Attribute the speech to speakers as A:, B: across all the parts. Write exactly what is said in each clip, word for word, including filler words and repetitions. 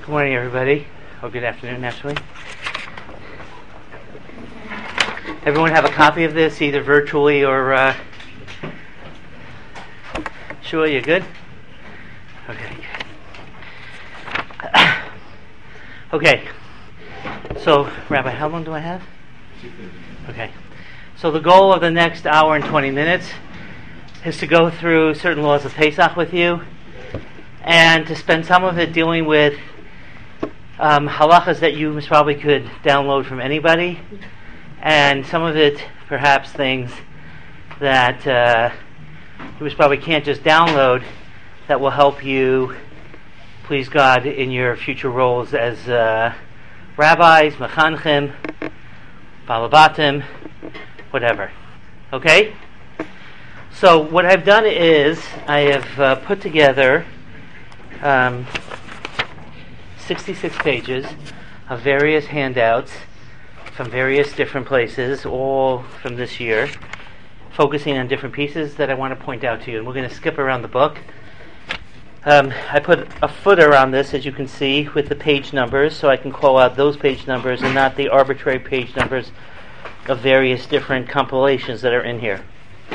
A: Good morning, everybody. Or good afternoon, actually. Everyone have a copy of this, either virtually or... Uh... Sure, you good? Okay. Okay. So, Rabbi, how long do I have? Okay. So the goal of the next hour and twenty minutes is to go through certain laws of Pesach with you, and to spend some of it dealing with um, halachas that you most probably could download from anybody, and some of it perhaps things that uh, you most probably can't just download that will help you please God in your future roles as uh, rabbis, mechanchim, balabatim, whatever. Okay? So what I've done is I have uh, put together um, sixty-six pages of various handouts from various different places, all from this year, focusing on different pieces that I want to point out to you. And we're going to skip around the book. Um, I put a footer on this, as you can see, with the page numbers, so I can call out those page numbers and not the arbitrary page numbers of various different compilations that are in here.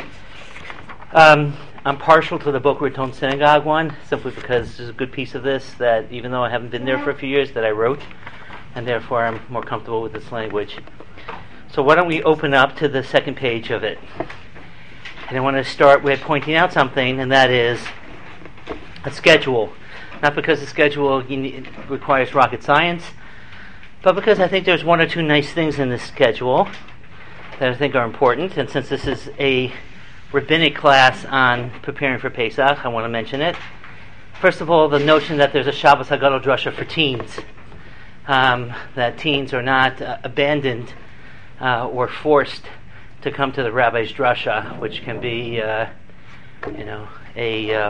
A: Um, I'm partial to the Boca Raton Synagogue one, simply because there's a good piece of this that, even though I haven't been there for a few years, that I wrote, and therefore I'm more comfortable with this language. So why don't we open up to the second page of it? And I want to start with pointing out something, and that is a schedule. Not because the schedule need, requires rocket science, but because I think there's one or two nice things in this schedule that I think are important, and since this is a rabbinic class on preparing for Pesach, I want to mention it. First of all, the notion that there's a Shabbos HaGadol Drasha for teens, um, that teens are not uh, abandoned uh, or forced to come to the rabbi's drasha, which can be, uh, you know, a uh,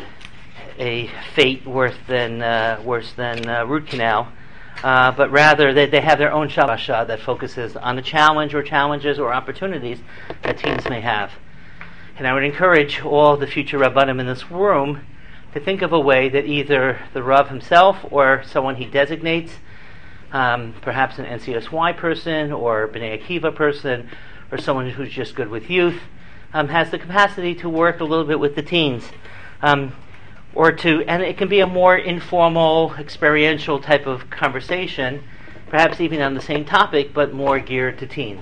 A: a fate worse than uh, worse than uh, root canal. Uh, but rather they, they have their own Shabbos that focuses on the challenge or challenges or opportunities that teens may have. And I would encourage all the future Rabbanim in this room to think of a way that either the Rav himself or someone he designates, um, perhaps an N C S Y person or B'nai Akiva person or someone who's just good with youth, um, has the capacity to work a little bit with the teens. Um, or to, and it can be a more informal, experiential type of conversation, perhaps even on the same topic, but more geared to teens.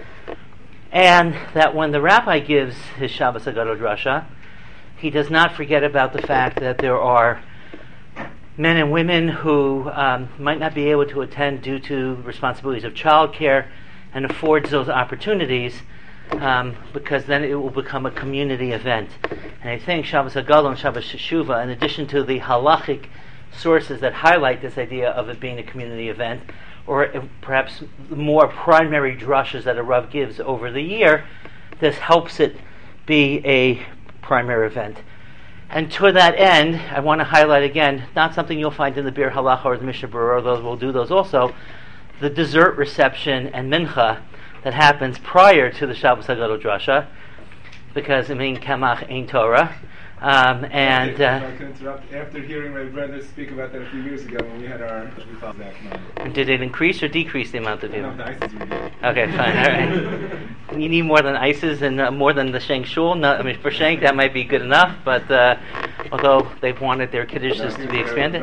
A: And that when the rabbi gives his Shabbos HaGadol Drasha, he does not forget about the fact that there are men and women who um, might not be able to attend due to responsibilities of childcare, and affords those opportunities, um, because then it will become a community event. And I think Shabbos HaGadol and Shabbos Teshuvah, in addition to the halachic sources that highlight this idea of it being a community event, or perhaps more primary drashas that a Rav gives over the year, this helps it be a primary event. And to that end, I want to highlight again, not something you'll find in the Bir Halacha or the Mishnah Berurah, those will do those also, the dessert reception and mincha that happens prior to the Shabbos HaGadol Drasha, because I mean, Kamach Ein Torah. Um, and
B: okay,
A: uh,
B: if I can interrupt, after hearing my brother speak about that a few years ago when we had our, we thought that number.
A: Did it increase or decrease the amount of you?
B: No, the ice is reduced.
A: Okay, fine. All right. You need more than ices and uh, more than the Shank Shul. No, I mean, for Shank that might be good enough, but uh, although they've wanted their kiddushes to be expanded.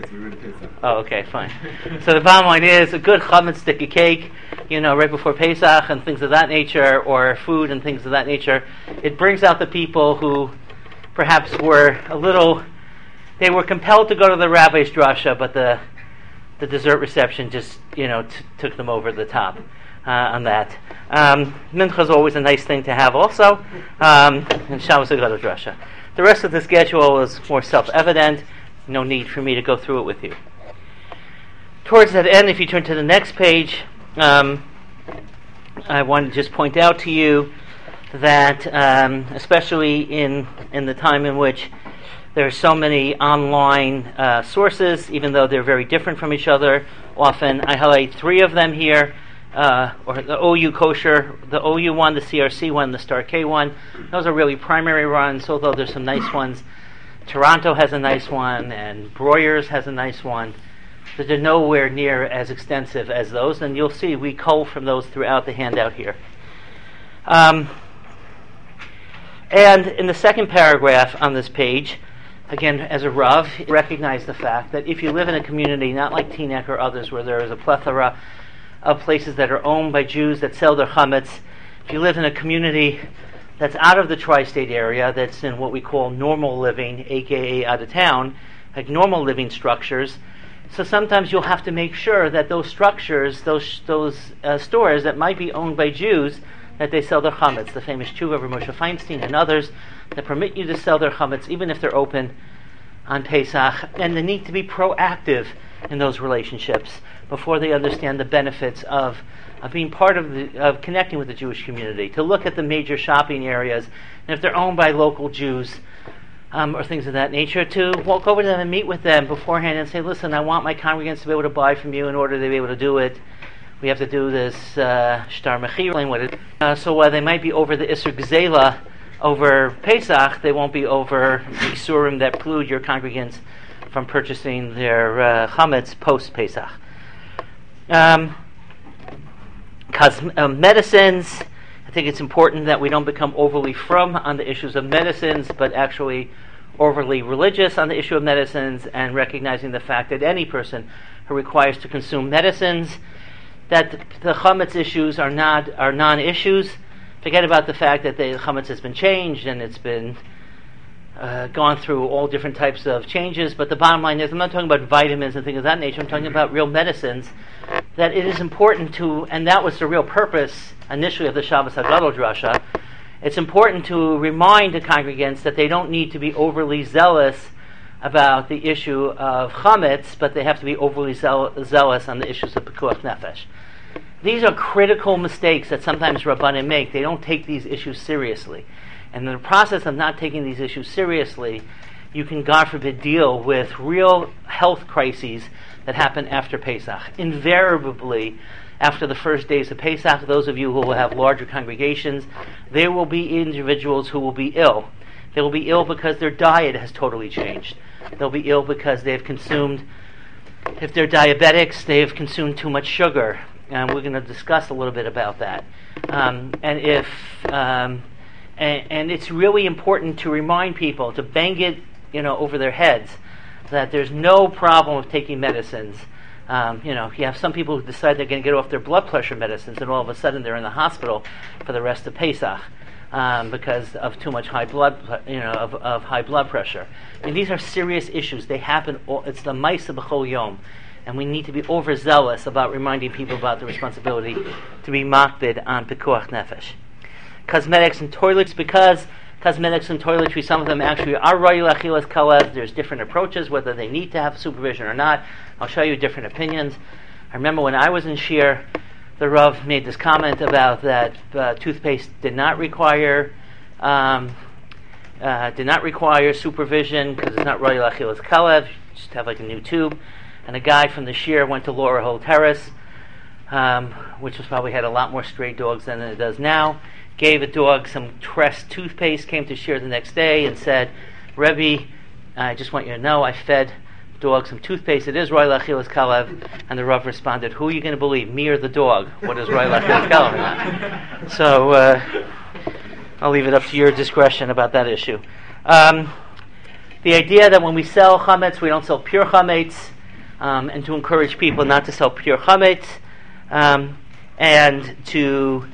A: Oh, okay, fine. So the bottom line is a good chametz stick of cake, you know, right before Pesach and things of that nature, or food and things of that nature. It brings out the people who perhaps were a little, they were compelled to go to the rabbi's drasha, but the the dessert reception just, you know, t- took them over the top uh, on that. Um, mincha is always a nice thing to have also, um, and Shabbos HaGadol Drasha. The rest of the schedule is more self-evident, no need for me to go through it with you. Towards that end, if you turn to the next page, um, I want to just point out to you that um, especially in in the time in which there are so many online uh, sources, even though they're very different from each other, often I highlight three of them here, uh, or the O U Kosher, the O U one, the C R C one, the Star K one. Those are really primary runs, although there's some nice ones. Toronto has a nice one, and Breuer's has a nice one. but they're nowhere near as extensive as those, and you'll see we cull from those throughout the handout here. Um, and in the second paragraph on this page, again, as a Rav, recognize the fact that if you live in a community not like Teaneck or others where there is a plethora of places that are owned by Jews that sell their chametz, if you live in a community that's out of the tri-state area, that's in what we call normal living, aka out of town, like normal living structures, so sometimes you'll have to make sure that those structures, those those uh, stores that might be owned by Jews, that they sell their chametz, the famous Tshuva of Moshe Feinstein and others that permit you to sell their chametz even if they're open on Pesach, and the need to be proactive in those relationships before they understand the benefits of, of being part of the, of connecting with the Jewish community, to look at the major shopping areas, and if they're owned by local Jews um, or things of that nature, to walk over to them and meet with them beforehand and say, listen, I want my congregants to be able to buy from you. In order to be able to do it, we have to do this shtar mechir. Uh, so while they might be over the Isser Gzela over Pesach, they won't be over Isurim that preclude your congregants from purchasing their uh, chametz post-Pesach. Um, cos- uh, medicines, I think it's important that we don't become overly frum on the issues of medicines, but actually overly religious on the issue of medicines, and recognizing the fact that any person who requires to consume medicines, that the, the chametz issues are not are non-issues. Forget about the fact that the chametz has been changed and it's been uh, gone through all different types of changes, but the bottom line is, I'm not talking about vitamins and things of that nature, I'm talking about real medicines, that it is important to, and that was the real purpose initially of the Shabbos HaGadol Drasha, it's important to remind the congregants that they don't need to be overly zealous about the issue of chametz, but they have to be overly zeal- zealous on the issues of pekuach nefesh. These are critical mistakes that sometimes Rabbanim make. They don't take these issues seriously. And in the process of not taking these issues seriously, you can, God forbid, deal with real health crises that happen after Pesach. Invariably, after the first days of Pesach, those of you who will have larger congregations, there will be individuals who will be ill. They will be ill because their diet has totally changed. They'll be ill because they've consumed, if they're diabetics, they've consumed too much sugar. And we're going to discuss a little bit about that. Um, and if um, and, and it's really important to remind people, to bang it, you know, over their heads, that there's no problem with taking medicines. Um, you know, you have some people who decide they're going to get off their blood pressure medicines, and all of a sudden they're in the hospital for the rest of Pesach um, because of too much high blood, you know, of, of high blood pressure. I mean, these are serious issues. They happen. All, it's the Maisa B'chol Yom. And we need to be overzealous about reminding people about the responsibility to be makbid on pekuach nefesh. Cosmetics and toilets, because cosmetics and toiletry, some of them actually are royal achilas kalev. There's different approaches, whether they need to have supervision or not. I'll show you different opinions. I remember when I was in Shir, the Rav made this comment about that uh, toothpaste did not require um, uh, did not require supervision because it's not royal achilas kalev. You just have like a new tube. And a guy from the Shir went to Laura Hill Terrace, um, which was probably had a lot more stray dogs than it does now, gave a dog some Tress toothpaste, came to Shir the next day and said, Rebbe, I just want you to know I fed the dog some toothpaste. It is Roy Lachilas Kalev. And the Rav responded, who are you going to believe, me or the dog? What is Roy Lachilas Kalev? So uh, I'll leave it up to your discretion about that issue. Um, the idea that when we sell chametz, we don't sell pure chametz, Um, and to encourage people not to sell pure chametz, um, and to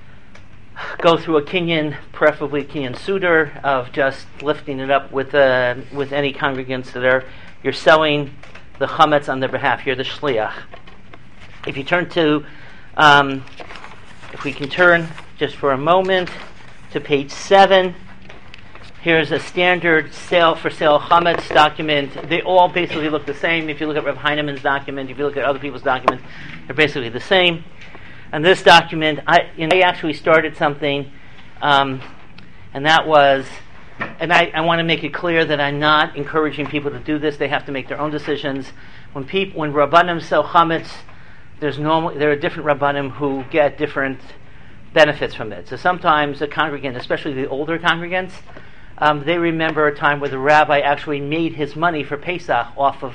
A: go through a kinyan, preferably kinyan suder, of just lifting it up with uh, with any congregants that are you're selling the chametz on their behalf. You're the shliach. If you turn to, um, if we can turn just for a moment to page seven. Here's a standard sale for sale chametz document. They all basically look the same. If you look at Rav Heinemann's document, if you look at other people's documents, they're basically the same. And this document, I, you know, I actually started something, um, and that was, and I, I want to make it clear that I'm not encouraging people to do this. They have to make their own decisions. When people, when Rabbanim sell chametz, there's normal, there are different Rabbanim who get different benefits from it. So sometimes a congregant, especially the older congregants, Um, they remember a time where the rabbi actually made his money for Pesach off of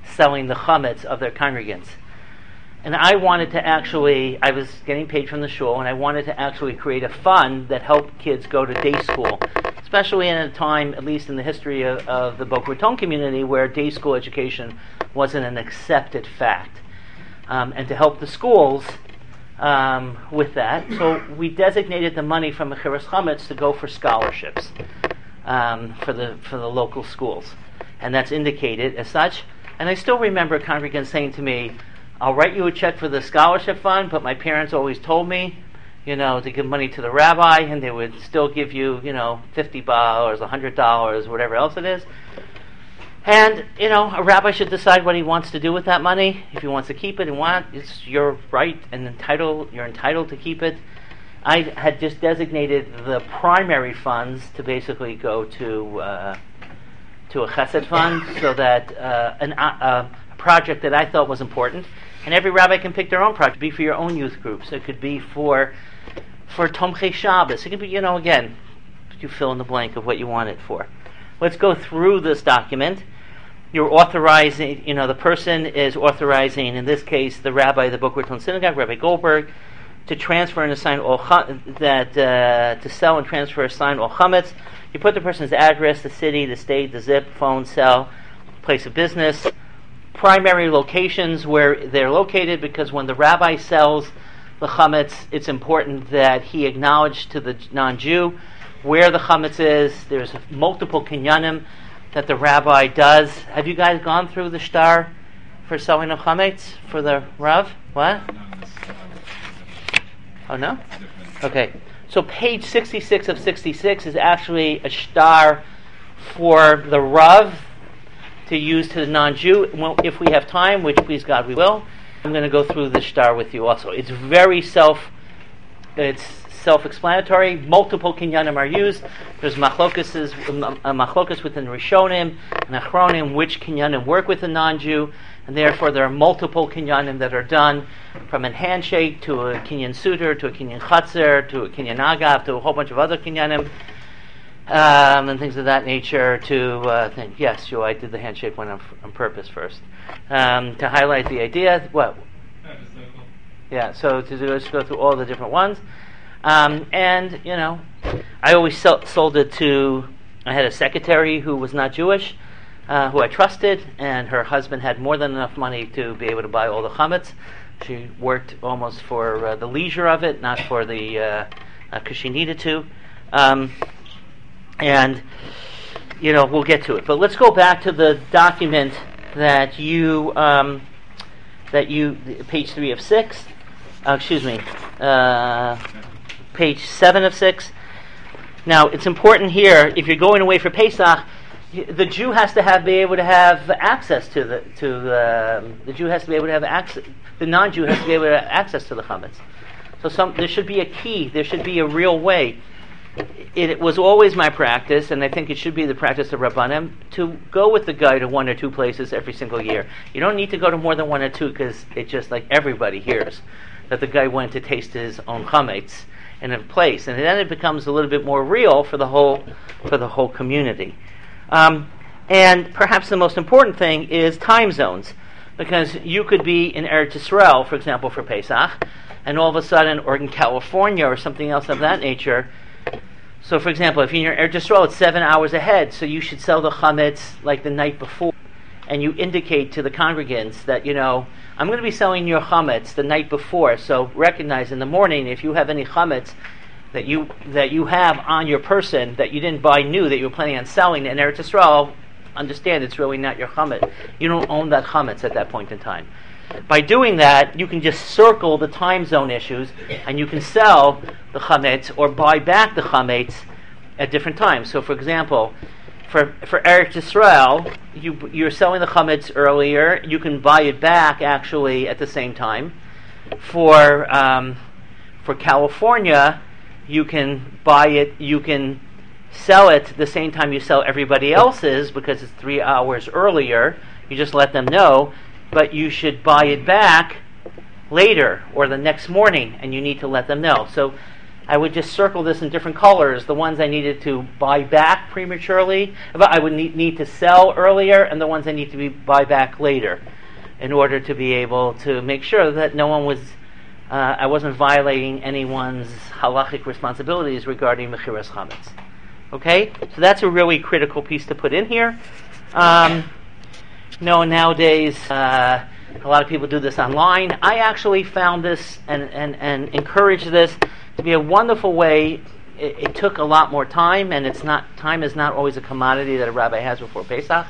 A: selling the chametz of their congregants. And I wanted to actually, I was getting paid from the shul, and I wanted to actually create a fund that helped kids go to day school, especially in a time, at least in the history of, of the Boca Raton community, where day school education wasn't an accepted fact. Um, and to help the schools um, with that, so we designated the money from Mechiras Chametz to go for scholarships um, for the for the local schools. And that's indicated as such. And I still remember congregants saying to me, I'll write you a check for the scholarship fund, but my parents always told me, you know, to give money to the rabbi, and they would still give you, you know, fifty dollars, one hundred dollars, whatever else it is. And, you know, a rabbi should decide what he wants to do with that money. If he wants to keep it and want, it's your right and entitled, you're entitled to keep it. I had just designated the primary funds to basically go to uh, to a chesed fund, so that uh, an, uh, a project that I thought was important. And every rabbi can pick their own project. It could be for your own youth groups. It could be for for Tomchei Shabbos. It could be, you know, again, you fill in the blank of what you want it for. Let's go through this document. You're authorizing, you know, the person is authorizing, in this case, the rabbi of the Boca Raton Synagogue, Rabbi Goldberg, to transfer and assign all chum- that uh, to sell and transfer, assign all chametz. You put the person's address, the city, the state, the zip, phone, cell, place of business, primary locations where they're located, because when the rabbi sells the chametz, it's important that he acknowledge to the non-Jew where the chametz is. There's multiple kinyanim that the rabbi does. Have you guys gone through the shtar for selling of chametz for the Rav? What? Oh, no? Okay. So page sixty-six of sixty-six is actually a shtar for the Rav to use to the non-Jew. Well, if we have time, which please God we will, I'm going to go through the shtar with you also. It's very self, it's self-explanatory. Multiple kinyanim are used. There's machlokas, a machlokas within Rishonim and Achronim, which kinyanim work with the non-Jew, and therefore there are multiple kinyanim that are done, from a handshake to a kinyan suter to a kinyan chatzer to a kinyan agav to a whole bunch of other kinyanim. Um, and things of that nature to uh, think, yes, Joe, I did the handshake one on, on purpose first. Um, to highlight the idea, what? Yeah, so to do, let's go through all the different ones. Um, and, you know, I always sell, sold it to, I had a secretary who was not Jewish, uh, who I trusted, and her husband had more than enough money to be able to buy all the chametz. She worked almost for uh, the leisure of it, not for the, uh, because uh, she needed to. Um, And, you know, we'll get to it. But let's go back to the document that you, um, that you, page three of six, uh, excuse me, uh, page seven of six. Now, it's important here, if you're going away for Pesach, the Jew has to have be able to have access to the, to the, the Jew has to be able to have access, the non-Jew has to be able to have access to the chametz. So some, there should be a key, there should be a real way. It, it was always my practice, and I think it should be the practice of Rabbanim, to go with the guy to one or two places every single year. You don't need to go to more than one or two, because it's just like everybody hears that the guy went to taste his own chametz in a place, and then it becomes a little bit more real for the whole for the whole community. Um, and perhaps the most important thing is time zones, because you could be in Eretz Yisrael, for example, for Pesach, and all of a sudden, or in California or something else of that nature. So, for example, if you're in Eretz Yisrael, it's seven hours ahead, so you should sell the chametz like the night before, and you indicate to the congregants that, you know, I'm going to be selling your chametz the night before, so recognize in the morning if you have any chametz that you that you have on your person that you didn't buy new, that you were planning on selling in Eretz Yisrael, understand it's really not your chametz. You don't own that chametz at that point in time. By doing that, you can just circle the time zone issues, and you can sell the chametz or buy back the chametz at different times. So, for example, for for Eretz Yisrael, you you're selling the chametz earlier. You can buy it back actually at the same time. For um, for California, you can buy it. You can sell it the same time you sell everybody else's, because it's three hours earlier. You just let them know. But you should buy it back later or the next morning, and you need to let them know. So I would just circle this in different colors, the ones I needed to buy back prematurely, but I would need, need to sell earlier, and the ones I need to be, buy back later, in order to be able to make sure that no one was, uh, I wasn't violating anyone's halachic responsibilities regarding mechiras chametz. Okay, so that's a really critical piece to put in here. Um, you know, nowadays, uh, a lot of people do this online. I actually found this and, and, and encourage this to be a wonderful way. It, it took a lot more time, and it's not time is not always a commodity that a rabbi has before Pesach.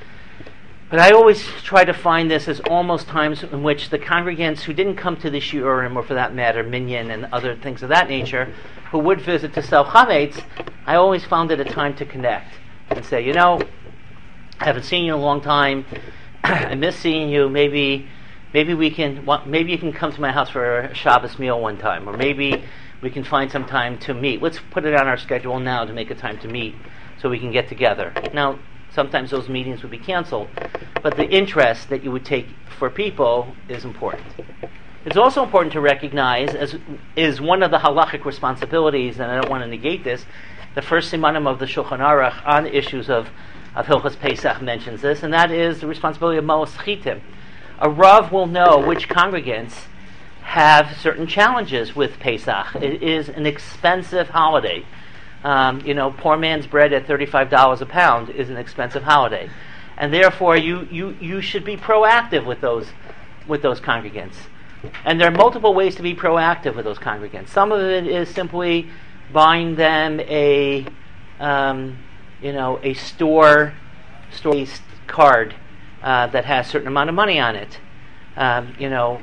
A: But I always try to find this as almost times in which the congregants who didn't come to the shiurim, or for that matter, minyan and other things of that nature, who would visit to sell chametz, I always found it a time to connect and say, you know, I haven't seen you in a long time. I miss seeing you. Maybe, maybe we can. Maybe you can come to my house for a Shabbos meal one time, or maybe we can find some time to meet. Let's put it on our schedule now to make a time to meet, so we can get together. Now, sometimes those meetings would be canceled, but the interest that you would take for people is important. It's also important to recognize, as is one of the halachic responsibilities, and I don't want to negate this, the first simanim of the Shulchan Aruch on issues of, of Hilchos Pesach mentions this, and that is the responsibility of Ma'os Chitim. A Rav will know which congregants have certain challenges with Pesach. It is an expensive holiday. Um, you know, poor man's bread at thirty-five dollars a pound is an expensive holiday. And therefore, you, you, you should be proactive with those with those congregants. And there are multiple ways to be proactive with those congregants. Some of it is simply buying them a, um, you know, a store store card uh, that has a certain amount of money on it. Um, you know,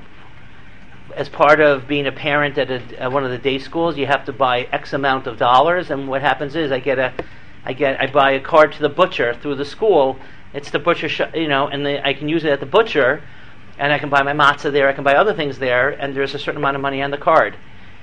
A: as part of being a parent at, a, at one of the day schools, you have to buy X amount of dollars, and what happens is I get a, I get I buy a card to the butcher through the school. It's the butcher, sh- you know, and the, I can use it at the butcher. And I can buy my matzah there, I can buy other things there, and there's a certain amount of money on the card.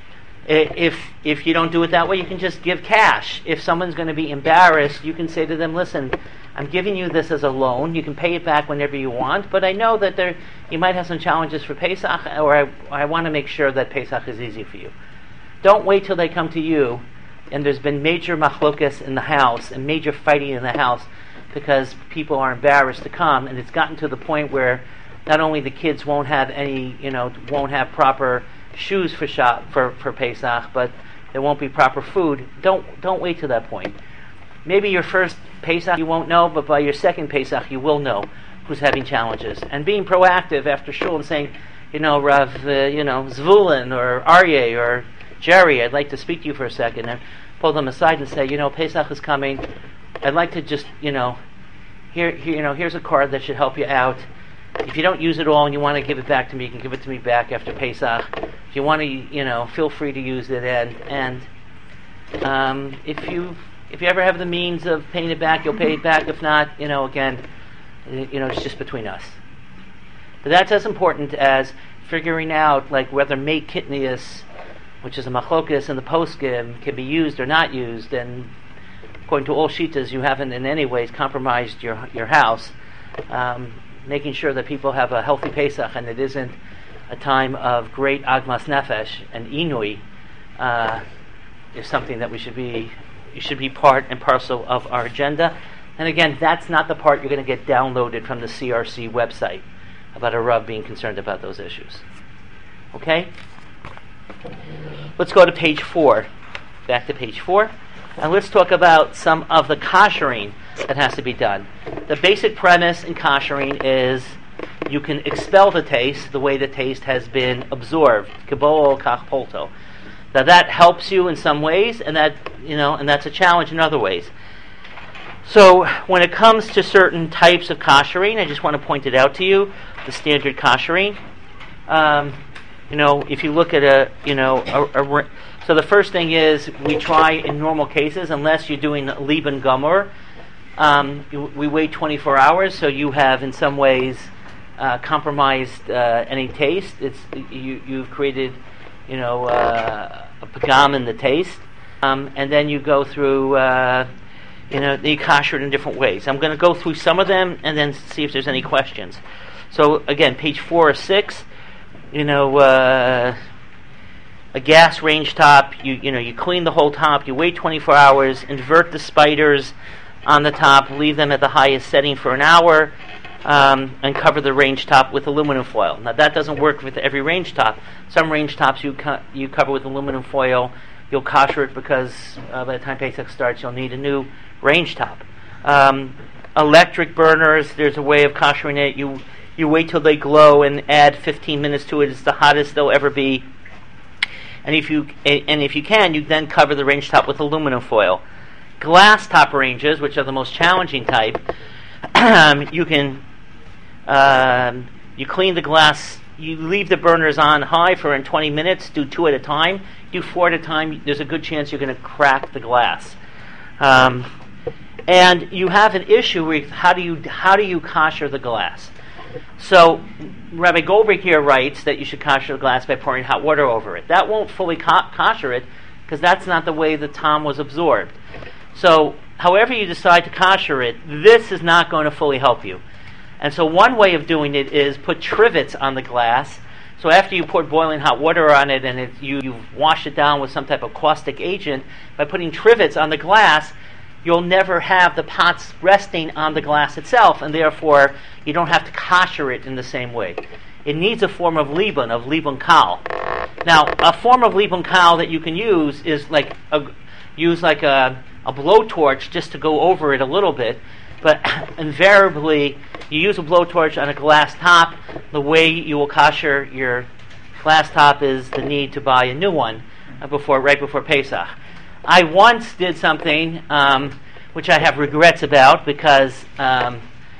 A: If if you don't do it that way, you can just give cash. If someone's going to be embarrassed, you can say to them, listen, I'm giving you this as a loan. You can pay it back whenever you want, but I know that there you might have some challenges for Pesach, or I, I want to make sure that Pesach is easy for you. Don't wait till they come to you, and there's been major machlokas in the house, and major fighting in the house, because people are embarrassed to come, and it's gotten to the point where not only the kids won't have any, you know, won't have proper shoes for shop for, for Pesach, but there won't be proper food. Don't don't wait to that point. Maybe your first Pesach you won't know, but by your second Pesach you will know who's having challenges. And being proactive after shul and saying, you know, Rav, uh, you know, Zvulun or Aryeh or Jerry, I'd like to speak to you for a second, and pull them aside and say, you know, Pesach is coming. I'd like to just, you know, here, here you know, here's a card that should help you out. If you don't use it all and you want to give it back to me, you can give it to me back after Pesach. If you want to, you know, feel free to use it. And and um, if you if you ever have the means of paying it back, you'll pay it back. If not, you know, again, you know, it's just between us. But that's as important as figuring out like whether Mei Kitnius, which is a machlokas in the poskim, can be used or not used. And according to all shitas, you haven't in any ways compromised your your house. Um, making sure that people have a healthy Pesach and it isn't a time of great agmas nefesh and inui uh, is something that we should be should be part and parcel of our agenda. And again, that's not the part you're going to get downloaded from the C R C website about a Rav being concerned about those issues. Okay? Let's go to page four. Back to page four. And let's talk about some of the koshering that has to be done. The basic premise in koshering is you can expel the taste the way the taste has been absorbed. Kibol kach polto. Now that helps you in some ways, and that you know, and that's a challenge in other ways. So when it comes to certain types of koshering, I just want to point it out to you. The standard koshering. Um, you know, if you look at a, you know, a, a so the first thing is we try in normal cases, unless you're doing liban gomor, um, we wait twenty-four hours, so you have in some ways uh, compromised uh, any taste. It's you you've created, you know, uh, a pagam in the taste, um, and then you go through, uh, you know, the kosher in different ways. I'm going to go through some of them and then see if there's any questions. So again, page four or six, you know. Uh, a gas range top, you you know you clean the whole top, you wait twenty-four hours, invert the spiders on the top, leave them at the highest setting for an hour, um, and cover the range top with aluminum foil. Now that doesn't work with every range top. Some range tops you co- you cover with aluminum foil, you'll kosher it because uh, by the time Pesach starts you'll need a new range top. Um, electric burners, there's a way of koshering it. You you wait till they glow and add fifteen minutes to it. It's the hottest they'll ever be. And if you and if you can, you then cover the range top with aluminum foil. Glass top ranges, which are the most challenging type, you can um, you clean the glass. You leave the burners on high for in twenty minutes. Do two at a time. Do four at a time. There's a good chance you're going to crack the glass. Um, and you have an issue with how do you how do you kosher the glass? So Rabbi Goldberg here writes that you should kosher the glass by pouring hot water over it. That won't fully ko- kosher it because that's not the way the tom was absorbed. So however you decide to kosher it, this is not going to fully help you. And so one way of doing it is put trivets on the glass. So after you pour boiling hot water on it and it, you, you've washed it down with some type of caustic agent, by putting trivets on the glass, you'll never have the pots resting on the glass itself, and therefore you don't have to kosher it in the same way. It needs a form of libun, of libun kal. Now, a form of libun kal that you can use is like a, use like a, a blowtorch just to go over it a little bit, but invariably you use a blowtorch on a glass top. The way you will kosher your glass top is the need to buy a new one uh, before, right before Pesach. I once did something um, which I have regrets about because um,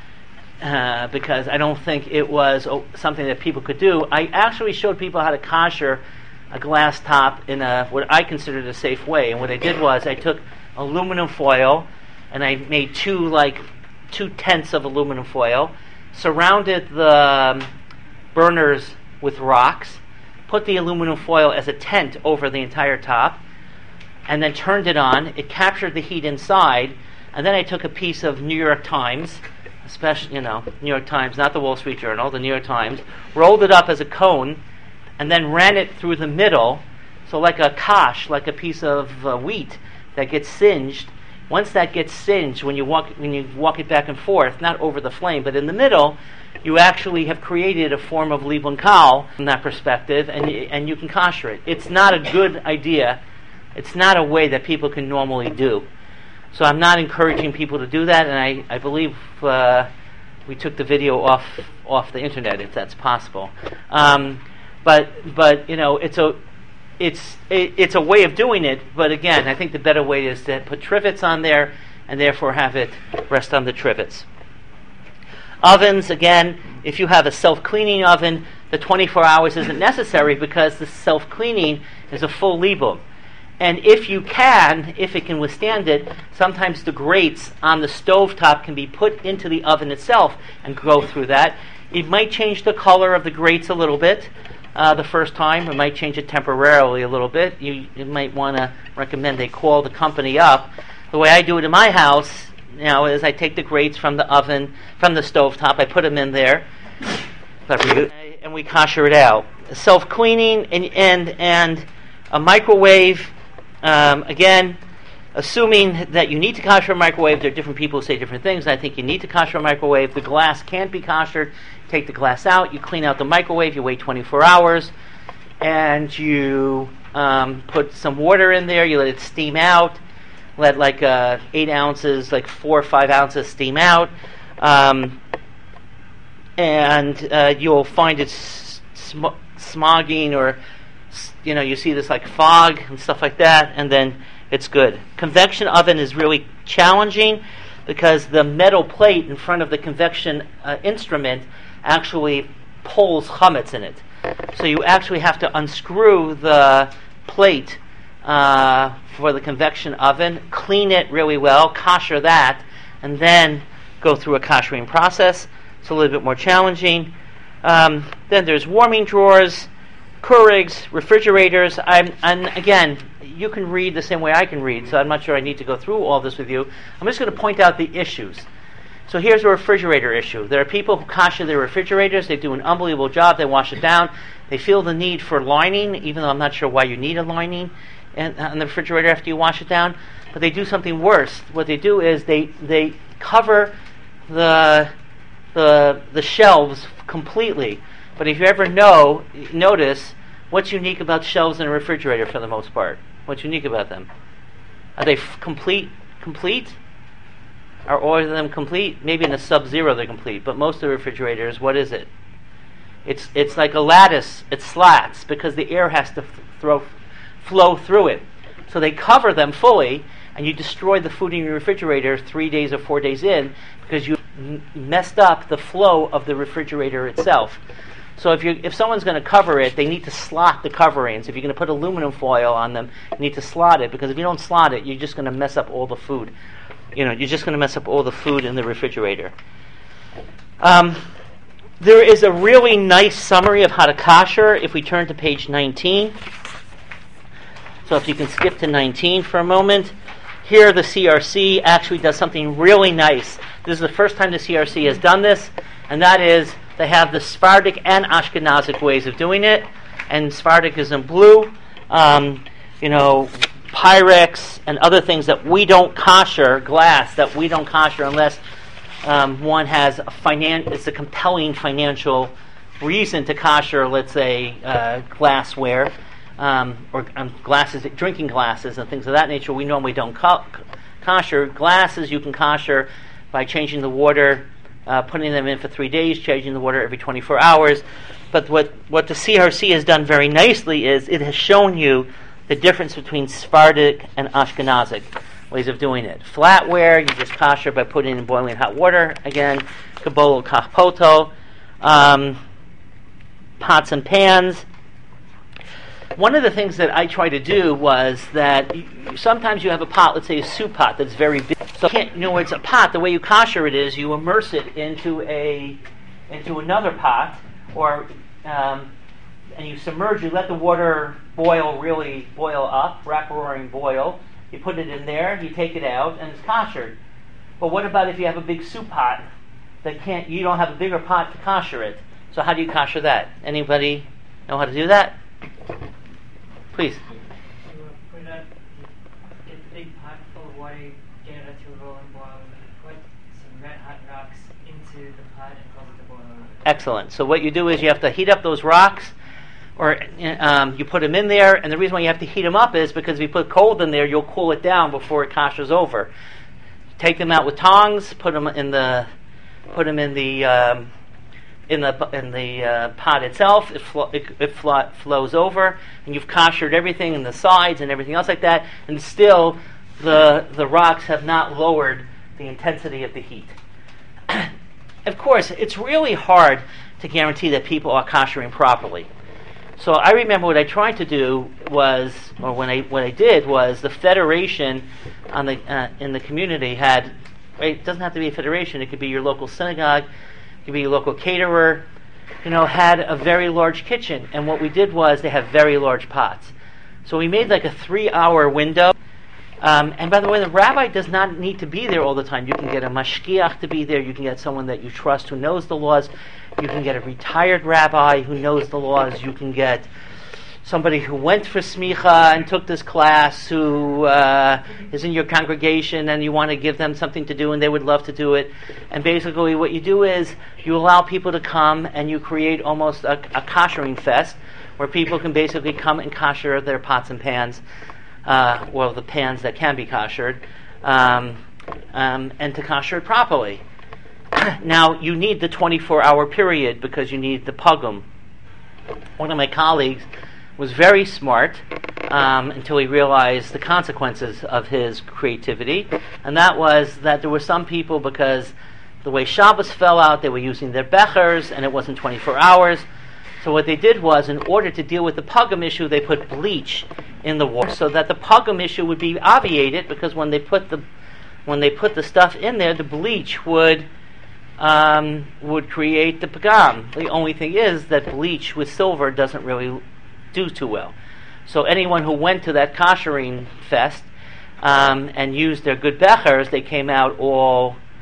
A: uh, because I don't think it was oh, something that people could do. I actually showed people how to kosher a glass top in a what I considered a safe way. And what I did was I took aluminum foil and I made two like two tenths of aluminum foil, surrounded the um, burners with rocks, put the aluminum foil as a tent over the entire top, and then turned it on. It captured the heat inside, and then I took a piece of New York Times, especially, you know, New York Times, not the Wall Street Journal, the New York Times, rolled it up as a cone, and then ran it through the middle, so like a kosh, like a piece of uh, wheat that gets singed. Once that gets singed, when you walk when you walk it back and forth, not over the flame, but in the middle, you actually have created a form of libun kal from that perspective, and and you can kosher it. It's not a good idea. It's not a way that people can normally do. So I'm not encouraging people to do that, and I, I believe uh, we took the video off off the internet if that's possible. Um, but but you know it's a it's it, it's a way of doing it. But again, I think the better way is to put trivets on there and therefore have it rest on the trivets. Ovens, again, if you have a self-cleaning oven, the twenty-four hours isn't necessary because the self-cleaning is a full libum. And if you can, if it can withstand it, sometimes the grates on the stovetop can be put into the oven itself and go through that. It might change the color of the grates a little bit uh, the first time. It might change it temporarily a little bit. You, you might want to recommend they call the company up. The way I do it in my house now is I take the grates from the oven, from the stovetop, I put them in there, and we kosher it out. Self-cleaning and and, and a microwave. Um, again, assuming that you need to kosher a microwave, there are different people who say different things. I think you need to kosher a microwave. The glass can't be koshered. Take the glass out, you clean out the microwave, you wait twenty-four hours, and you um, put some water in there, you let it steam out, let like uh, eight ounces, like four or five ounces steam out, um, and uh, you'll find it sm- smogging or you know, you see this like fog and stuff like that, and then it's good. Convection oven is really challenging because the metal plate in front of the convection uh, instrument actually pulls chametz in it. So you actually have to unscrew the plate uh, for the convection oven, clean it really well, kosher that, and then go through a koshering process. It's a little bit more challenging. Um, then there's warming drawers, Keurigs, refrigerators. I'm, and again, you can read the same way I can read, so I'm not sure I need to go through all this with you. I'm just going to point out the issues. So here's a refrigerator issue. There are people who kosher their refrigerators. They do an unbelievable job. They wash it down. They feel the need for lining, even though I'm not sure why you need a lining in, on the refrigerator after you wash it down. But they do something worse. What they do is they they cover the the the shelves completely. But if you ever know, notice what's unique about shelves in a refrigerator for the most part. What's unique about them? Are they f- complete? Complete? Are all of them complete? Maybe in a sub-zero they're complete. But most of the refrigerators, what is it? It's it's like a lattice. It slats because the air has to f- throw, flow through it. So they cover them fully, and you destroy the food in your refrigerator three days or four days in because you m- messed up the flow of the refrigerator itself. So if you if someone's going to cover it, they need to slot the coverings. If you're going to put aluminum foil on them, you need to slot it, because if you don't slot it, you're just going to mess up all the food. You know, you're just going to mess up all the food in the refrigerator. Um, there is a really nice summary of how to kosher if we turn to page nineteen. So if you can skip to nineteen for a moment. Here the C R C actually does something really nice. This is the first time the C R C has done this, and that is they have the Sephardic and Ashkenazic ways of doing it, and Sephardic is in blue. Um, you know, Pyrex and other things that we don't kosher, glass that we don't kosher unless um, one has a finan- it's a compelling financial reason to kosher, let's say, uh, glassware, um, or um, glasses, drinking glasses and things of that nature. We normally don't ko- kosher. Glasses you can kosher by changing the water, uh, putting them in for three days, changing the water every twenty-four hours. But what, what the C R C has done very nicely is it has shown you the difference between Sephardic and Ashkenazic ways of doing it. Flatware, you just kosher by putting in boiling hot water. Again, kabolo kachpoto. Um, pots and pans. One of the things that I try to do was that you, sometimes you have a pot, let's say a soup pot that's very big. So you can't, you know, it's a pot. The way you kosher it is you immerse it into a into another pot, or um, and you submerge. You let the water boil, really boil up, rap-roaring boil. You put it in there, you take it out, and it's koshered. But what about if you have a big soup pot that can't? You don't have a bigger pot to kosher it. So how do you kosher that? Anybody know how to do that? Please.
C: You put up, get the big pot full of water, get it up to a rolling boil, put some red hot rocks into the pot and cause it to boil over.
A: Excellent. So what you do is you have to heat up those rocks, or um, you put them in there, and the reason why you have to heat them up is because if you put cold in there, you'll cool it down before it koshers over. Take them out with tongs, put them in the, put them in the, um, in the in the uh, pot itself. It, flo- it, it flo- flows over, and you've koshered everything in the sides and everything else like that, and still the the rocks have not lowered the intensity of the heat. Of course, it's really hard to guarantee that people are koshering properly. So I remember what I tried to do was, or when I what I did was, the federation on the uh, in the community had. It doesn't have to be a federation. It could be your local synagogue. It could be your local caterer. You know, had a very large kitchen, and what we did was they have very large pots. So we made like a three-hour window. Um, and by the way, the rabbi does not need to be there all the time. You can get a mashgiach to be there. You can get someone that you trust who knows the laws. You can get a retired rabbi who knows the laws. You can get somebody who went for smicha and took this class, who uh, is in your congregation, and you want to give them something to do, and they would love to do it. And basically what you do is you allow people to come, and you create almost a, a koshering fest, where people can basically come and kosher their pots and pans, uh, well, the pans that can be koshered, um, um, and to kosher it properly. Now, you need the twenty-four hour period because you need the pugum. One of my colleagues was very smart um, until he realized the consequences of his creativity, and that was that there were some people, because the way Shabbos fell out, they were using their bechers, and it wasn't twenty-four hours. So what they did was, in order to deal with the pugum issue, they put bleach in the water so that the pugum issue would be obviated, because when they put the when they put the stuff in there, the bleach would um, would create the pagam. The only thing is that bleach with silver doesn't really do too well. So anyone who went to that koshering fest um, and used their good bechers, they came out all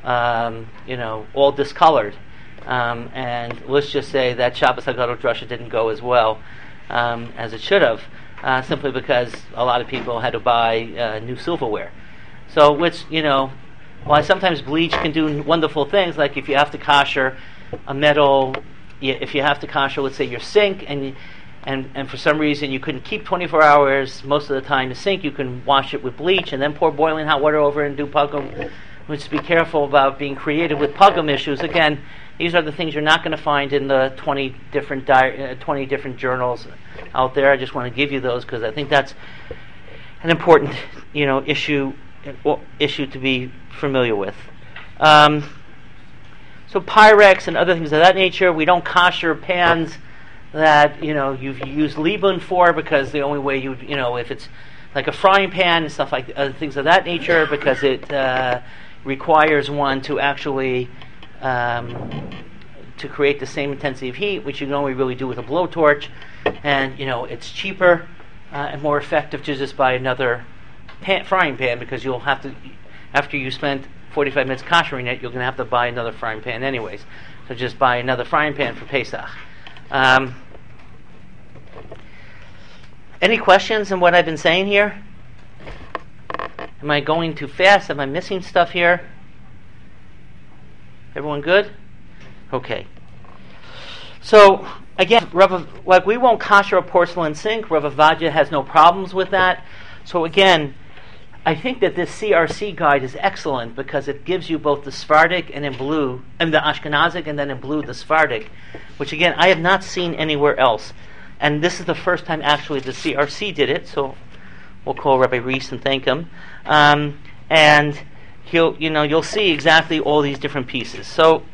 A: um, you know, all discolored. Um, and let's just say that Shabbos HaGadol Drasha didn't go as well um, as it should have, uh, simply because a lot of people had to buy uh, new silverware. So, which, you know, while sometimes bleach can do wonderful things, like if you have to kosher a metal, if you have to kosher, let's say, your sink, and and and for some reason you couldn't keep twenty-four hours most of the time the sink, you can wash it with bleach and then pour boiling hot water over it and do pugum. Let's be careful about being creative with pugum issues. Again, these are the things you're not going to find in the twenty different di- uh, twenty different journals out there. I just want to give you those because I think that's an important, you know, issue uh, issue to be familiar with. Um, so Pyrex and other things of that nature. We don't kosher pans that, you know, you've used Liebman for, because the only way you, you know, if it's like a frying pan and stuff like uh, things of that nature, because it uh, requires one to actually um, to create the same intensity of heat, which you can only really do with a blowtorch, and you know it's cheaper uh, and more effective to just buy another pan, frying pan, because you'll have to, after you spend forty-five minutes koshering it, you're going to have to buy another frying pan anyways. So just buy another frying pan for Pesach. Um, any questions on what I've been saying here? Am I going too fast? Am I missing stuff here? Everyone good? Okay. So, again, Rav, like we won't kosher a porcelain sink. Rav Avadia has no problems with that. So again, I think that this C R C guide is excellent because it gives you both the Sephardic and in blue, and the Ashkenazic, and then in blue the Sephardic, which again I have not seen anywhere else. And this is the first time actually the C R C did it. So we'll call Rabbi Reese and thank him. Um, and he'll, you know, you'll see exactly all these different pieces. So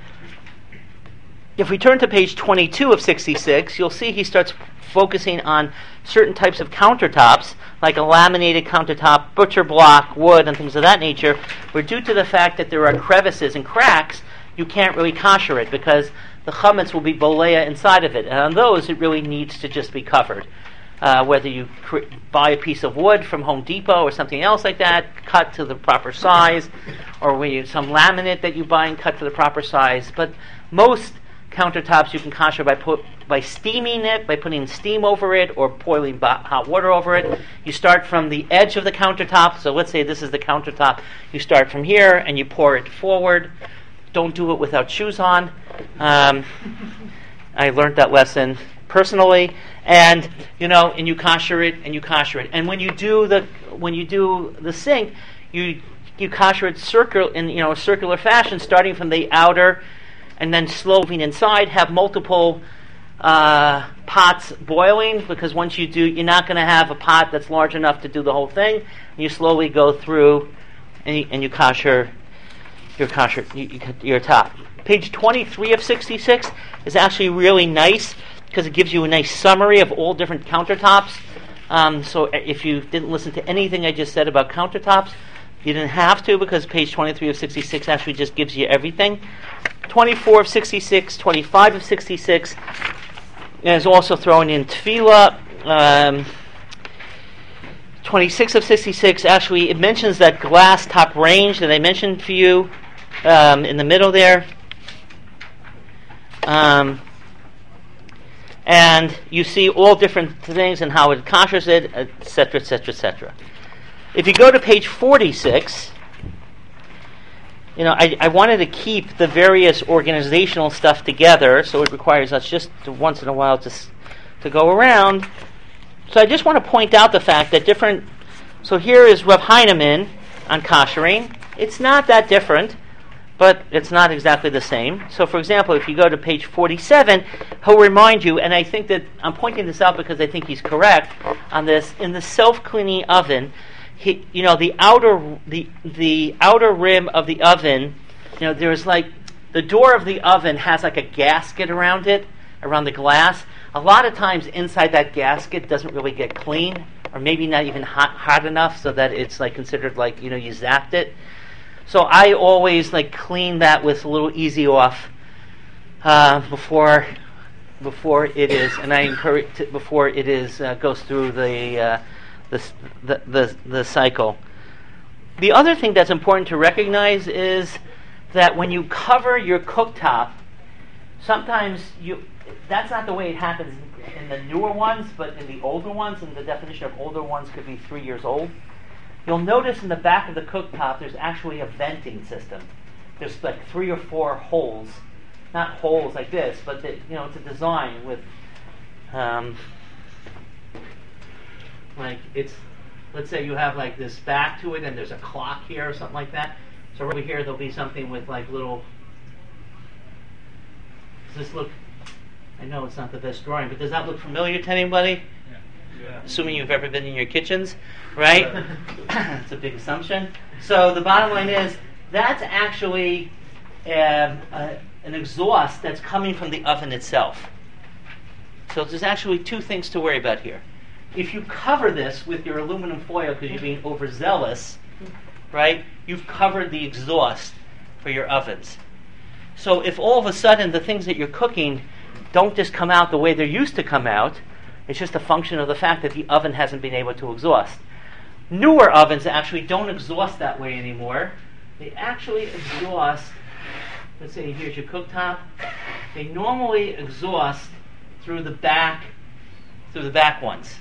A: if we turn to page twenty-two of sixty-six, you'll see he starts focusing on certain types of countertops, like a laminated countertop, butcher block, wood, and things of that nature, where due to the fact that there are crevices and cracks, you can't really kosher it because the chametz will be bolea inside of it. And on those, it really needs to just be covered. Uh, whether you cr- buy a piece of wood from Home Depot or something else like that, cut to the proper size, or when you, some laminate that you buy and cut to the proper size. But most countertops you can kosher by put, by steaming it, by putting steam over it, or boiling bo- hot water over it. You start from the edge of the countertop. So let's say this is the countertop. You start from here and you pour it forward. Don't do it without shoes on. Um, I learned that lesson personally, and you know, and you kosher it, and you kosher it, and when you do the when you do the sink, you you kosher it circular in you know a circular fashion, starting from the outer, and then slowly inside. Have multiple uh, pots boiling, because once you do, you're not going to have a pot that's large enough to do the whole thing. You slowly go through, and you, and you kosher your kosher you, you, your top. Page twenty-three of sixty-six is actually really nice, because it gives you a nice summary of all different countertops. Um, so if you didn't listen to anything I just said about countertops, you didn't have to, because page twenty-three of sixty-six actually just gives you everything. twenty-four of sixty-six, twenty-five of sixty-six is also throwing in tefillah. Um, twenty-six of sixty-six, actually, it mentions that glass top range that I mentioned for you um, in the middle there. Um, and you see all different things and how it koshers it, et cetera, et cetera, et cetera. If you go to page forty-six, you know, I, I wanted to keep the various organizational stuff together, so it requires us just to, once in a while to to go around. So I just want to point out the fact that different. So here is Rav Heinemann on koshering. It's not that different, but it's not exactly the same. So, for example, if you go to page forty-seven, he'll remind you, and I think that I'm pointing this out because I think he's correct on this. In the self-cleaning oven, he, you know, the outer the the outer rim of the oven, you know, there's like the door of the oven has like a gasket around it, around the glass. A lot of times, inside that gasket doesn't really get clean, or maybe not even hot hot enough so that it's like considered like you know you zapped it. So I always like clean that with a little easy off uh, before before it is, and I encourage t- before it is uh, goes through the, uh, the the the the cycle. The other thing that's important to recognize is that when you cover your cooktop, sometimes you that's not the way it happens in the newer ones, but in the older ones, and the definition of older ones could be three years old. You'll notice in the back of the cooktop there's actually a venting system. There's like three or four holes, not holes like this, but the, you know, it's a design with um, like it's, let's say you have like this back to it and there's a clock here or something like that. So over here there'll be something with like little, does this look, I know it's not the best drawing, but does that look familiar to anybody?
B: Yeah. Yeah.
A: Assuming you've ever been in your kitchens, right? It's a big assumption. So the bottom line is, that's actually um, a, an exhaust that's coming from the oven itself. So there's actually two things to worry about here. If you cover this with your aluminum foil because you're being overzealous, right, you've covered the exhaust for your ovens. So if all of a sudden the things that you're cooking don't just come out the way they're used to come out, it's just a function of the fact that the oven hasn't been able to exhaust. Newer ovens actually don't exhaust that way anymore. They actually exhaust, let's say here's your cooktop, they normally exhaust through the back, through the back ones.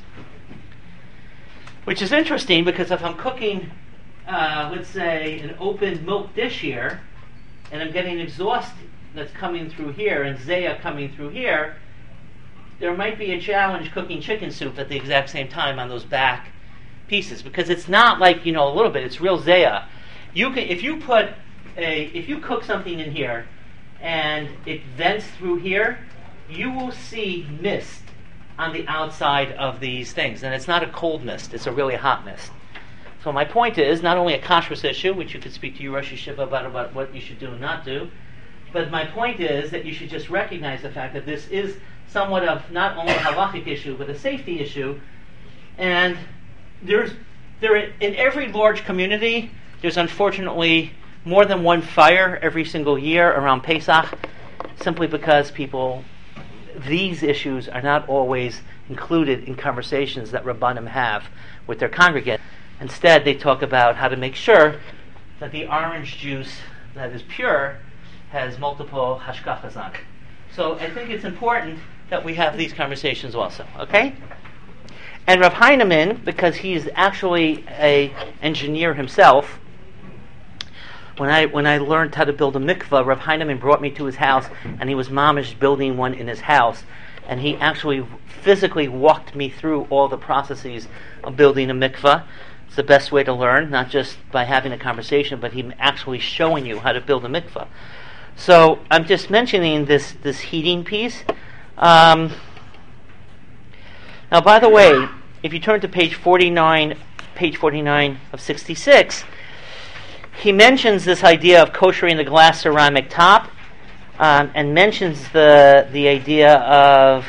A: Which is interesting because if I'm cooking, uh, let's say, an open milk dish here, and I'm getting exhaust that's coming through here and Zaya coming through here, there might be a challenge cooking chicken soup at the exact same time on those back pieces, because it's not like, you know, a little bit, it's real Zaya. You can, if you put a, if you cook something in here and it vents through here, you will see mist on the outside of these things, and it's not a cold mist, it's a really hot mist. So my point is, not only a kashrus issue, which you could speak to your Rosh Yeshiva about, about what you should do and not do, but my point is that you should just recognize the fact that this is somewhat of not only a halachic issue, but a safety issue. And there's there in every large community, there's unfortunately more than one fire every single year around Pesach, simply because people, these issues are not always included in conversations that Rabbanim have with their congregants. Instead, they talk about how to make sure that the orange juice that is pure has multiple hashkachas. So I think it's important that we have these conversations also, okay? And Rav Heinemann, because he's actually an engineer himself, when I when I learned how to build a mikvah, Rav Heinemann brought me to his house, and he was mamish building one in his house, and he actually physically walked me through all the processes of building a mikvah. It's the best way to learn, not just by having a conversation, but him actually showing you how to build a mikvah. So I'm just mentioning this this heating piece. Um, now, by the way, if you turn to page forty-nine, page forty-nine of sixty-six, he mentions this idea of koshering the glass ceramic top, um, and mentions the the idea of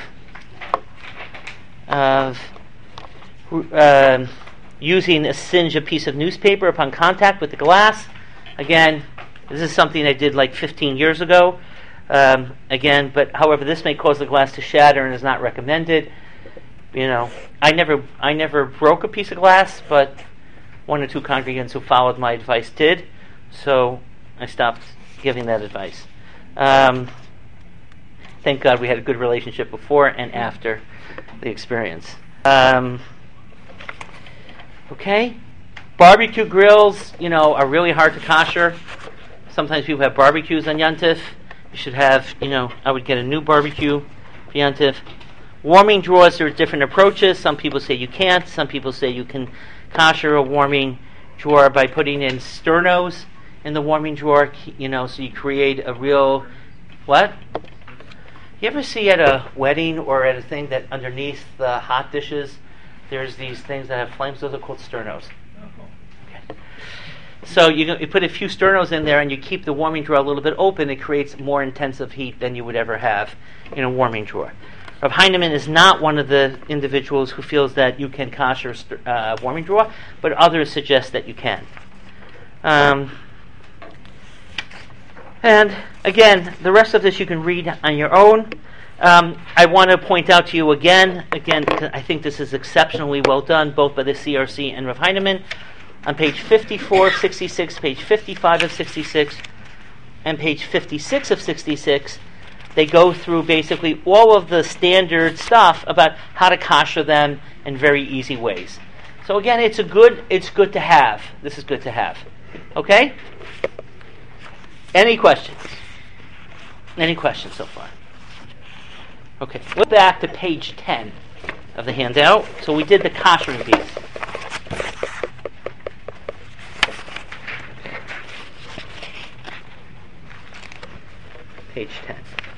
A: of uh, using a singe a piece of newspaper upon contact with the glass. Again, this is something I did like fifteen years ago. Um, again, but however, this may cause the glass to shatter and is not recommended. You know, I never, I never broke a piece of glass, but one or two congregants who followed my advice did, so I stopped giving that advice. Um, thank God we had a good relationship before and after the experience. Um, okay, barbecue grills, you know, are really hard to kosher. Sometimes people have barbecues on Yantif. You should have, you know, I would get a new barbecue for Yantif. Warming drawers, there are different approaches. Some people say you can't. Some people say you can kosher a warming drawer by putting in sternos in the warming drawer, you know, so you create a real, what? You ever see at a wedding or at a thing that underneath the hot dishes, there's these things that have flames? Those are called sternos. Okay. So you, you put a few sternos in there and you keep the warming drawer a little bit open. It creates more intensive heat than you would ever have in a warming drawer. Rav Heinemann is not one of the individuals who feels that you can kosher a uh, warming drawer, but others suggest that you can. Um, and again, the rest of this you can read on your own. Um, I want to point out to you again, again, I think this is exceptionally well done, both by the C R C and Rav Heinemann. On page fifty-four of sixty-six, page fifty-five of sixty-six, and page fifty-six of sixty-six, they go through basically all of the standard stuff about how to kosher them in very easy ways. So again, it's a good it's good to have. This is good to have. Okay? Any questions? Any questions so far? Okay, look back to page ten of the handout. So we did the koshering piece. Page ten.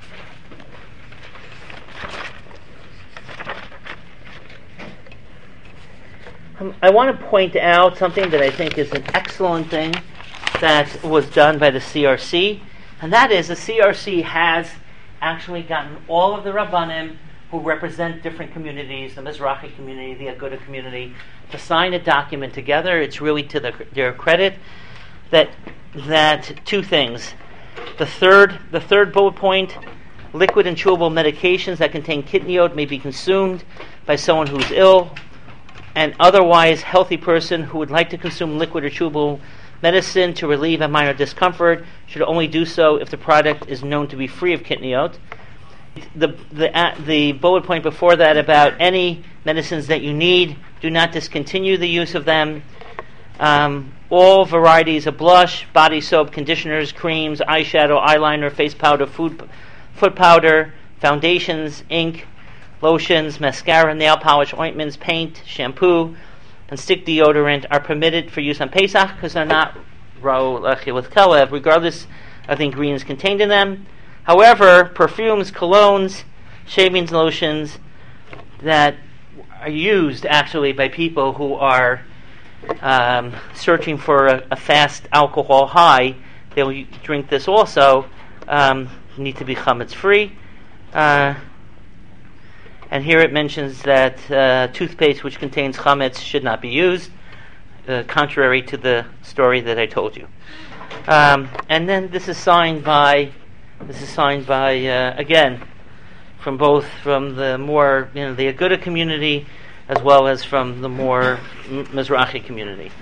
A: Um, I want to point out something that I think is an excellent thing that was done by the C R C, and that is the C R C has actually gotten all of the Rabbanim who represent different communities, the Mizrahi community, the Aguda community, to sign a document together. It's really to the, their credit that that two things. The third, the third bullet point: liquid and chewable medications that contain kitniot may be consumed by someone who's ill, an otherwise healthy person who would like to consume liquid or chewable medicine to relieve a minor discomfort should only do so if the product is known to be free of kitniot. The the uh, the bullet point before that about any medicines that you need, do not discontinue the use of them. Um, all varieties of blush, body soap, conditioners, creams, eyeshadow, eyeliner, face powder, food, foot powder, foundations, ink, lotions, mascara, nail polish, ointments, paint, shampoo, and stick deodorant are permitted for use on Pesach because they're not ra'u with kalev, regardless of the ingredients contained in them. However, perfumes, colognes, shaving lotions that are used actually by people who are um, searching for a, a fast alcohol high, they'll drink this also, um, need to be chametz free. Uh, And here it mentions that uh, toothpaste which contains chametz should not be used, uh, contrary to the story that I told you. Um, and then this is signed by, this is signed by uh, again, from both from the more you know the Aguda community as well as from the more M- Mizrahi community.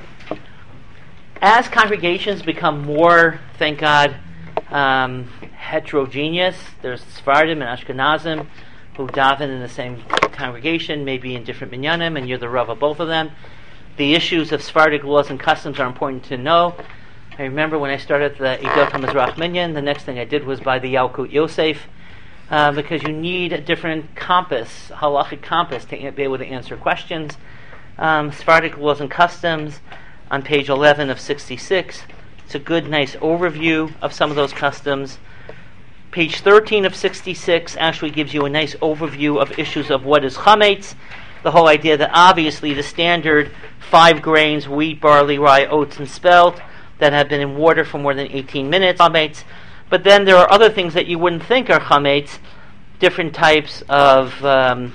A: As congregations become more, thank God, um, heterogeneous, there's Sephardim and Ashkenazim who daven in the same congregation, maybe in different minyanim, and you're the Rav of both of them. The issues of Sephardic laws and customs are important to know. I remember when I started the Idot HaMizrach Minyan, the next thing I did was buy the Yalkut Yosef, uh, because you need a different compass, halachic compass, to be able to answer questions. Um, Sephardic laws and customs, on page eleven of sixty-six, it's a good, nice overview of some of those customs. Page thirteen of sixty-six actually gives you a nice overview of issues of what is chametz, the whole idea that obviously the standard five grains, wheat, barley, rye, oats, and spelt, that have been in water for more than eighteen minutes, chametz. But then there are other things that you wouldn't think are chametz, different types of, um,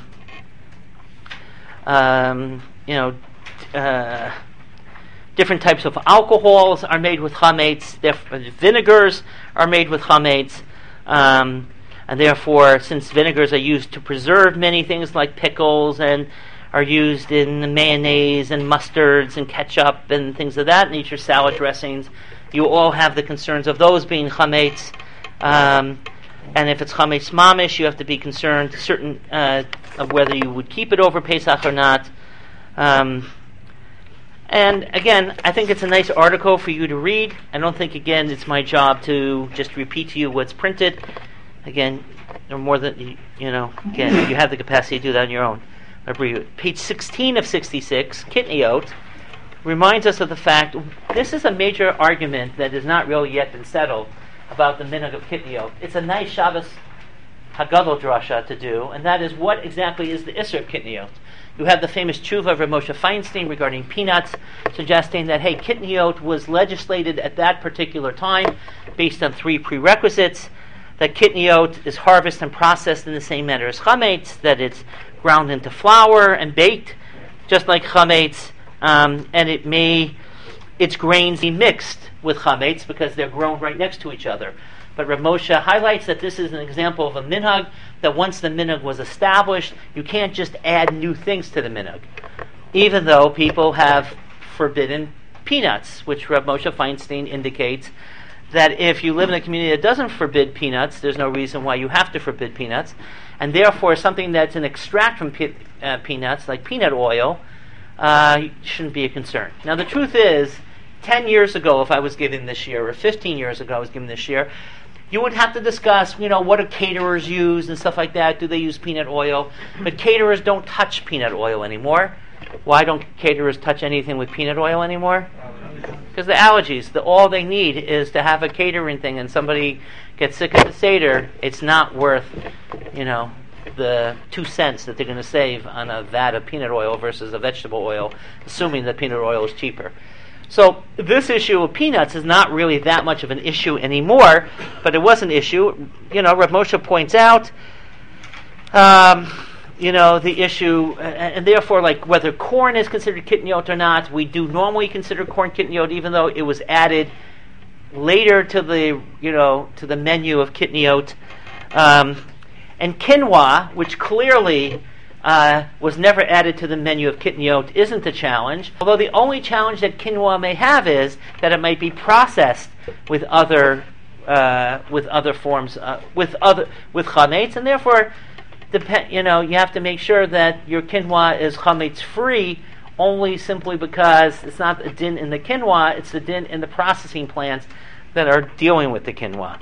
A: um, you know, uh, different types of alcohols are made with chametz, vinegars are made with chametz. Um, and therefore, since vinegars are used to preserve many things like pickles and are used in mayonnaise and mustards and ketchup and things of that nature, salad dressings, you all have the concerns of those being chametz. Um, and if it's chametz mamish, you have to be concerned certain uh, of whether you would keep it over Pesach or not. Um, And again, I think it's a nice article for you to read. I don't think, again, it's my job to just repeat to you what's printed. Again, there are more than, you know, again, you have the capacity to do that on your own. Page sixteen of sixty-six, Kitniot, reminds us of the fact, this is a major argument that has not really yet been settled about the minhag of Kitniot. It's a nice Shabbos Hagadol drasha to do, and that is what exactly is the Isser of Kitniot. You have the famous tshuva of Rav Moshe Feinstein regarding peanuts, suggesting that, hey, kitniot was legislated at that particular time based on three prerequisites, that kitniot is harvested and processed in the same manner as chametz, that it's ground into flour and baked, just like chametz, um, and it may, its grains be mixed with chametz because they're grown right next to each other. But Rav Moshe highlights that this is an example of a minhag, that once the minhag was established, you can't just add new things to the minhag. Even though people have forbidden peanuts, which Rav Moshe Feinstein indicates that if you live in a community that doesn't forbid peanuts, there's no reason why you have to forbid peanuts, and therefore something that's an extract from pe- uh, peanuts, like peanut oil, uh, shouldn't be a concern. Now the truth is, ten years ago, if I was given this year, or fifteen years ago I was given this year, you would have to discuss, you know, what do caterers use and stuff like that. Do they use peanut oil? But caterers don't touch peanut oil anymore. Why don't caterers touch anything with peanut oil anymore? Because the allergies. The, all they need is to have a catering thing, and somebody gets sick at the Seder. It's not worth, you know, the two cents that they're going to save on a vat of peanut oil versus a vegetable oil, assuming that peanut oil is cheaper. So this issue of peanuts is not really that much of an issue anymore, but it was an issue. You know, Rav Moshe points out, um, you know, the issue, and, and therefore, like whether corn is considered kitniot or not, we do normally consider corn kitniot, even though it was added later to the, you know, to the menu of kitniot. Um, and quinoa, which clearly Uh, was never added to the menu of kitniot, isn't a challenge. Although the only challenge that quinoa may have is that it might be processed with other uh, with other forms uh, with other with chametz, and therefore, depend. You know, you have to make sure that your quinoa is chametz free. Only simply because it's not a din in the quinoa; it's a din in the processing plants that are dealing with the quinoa.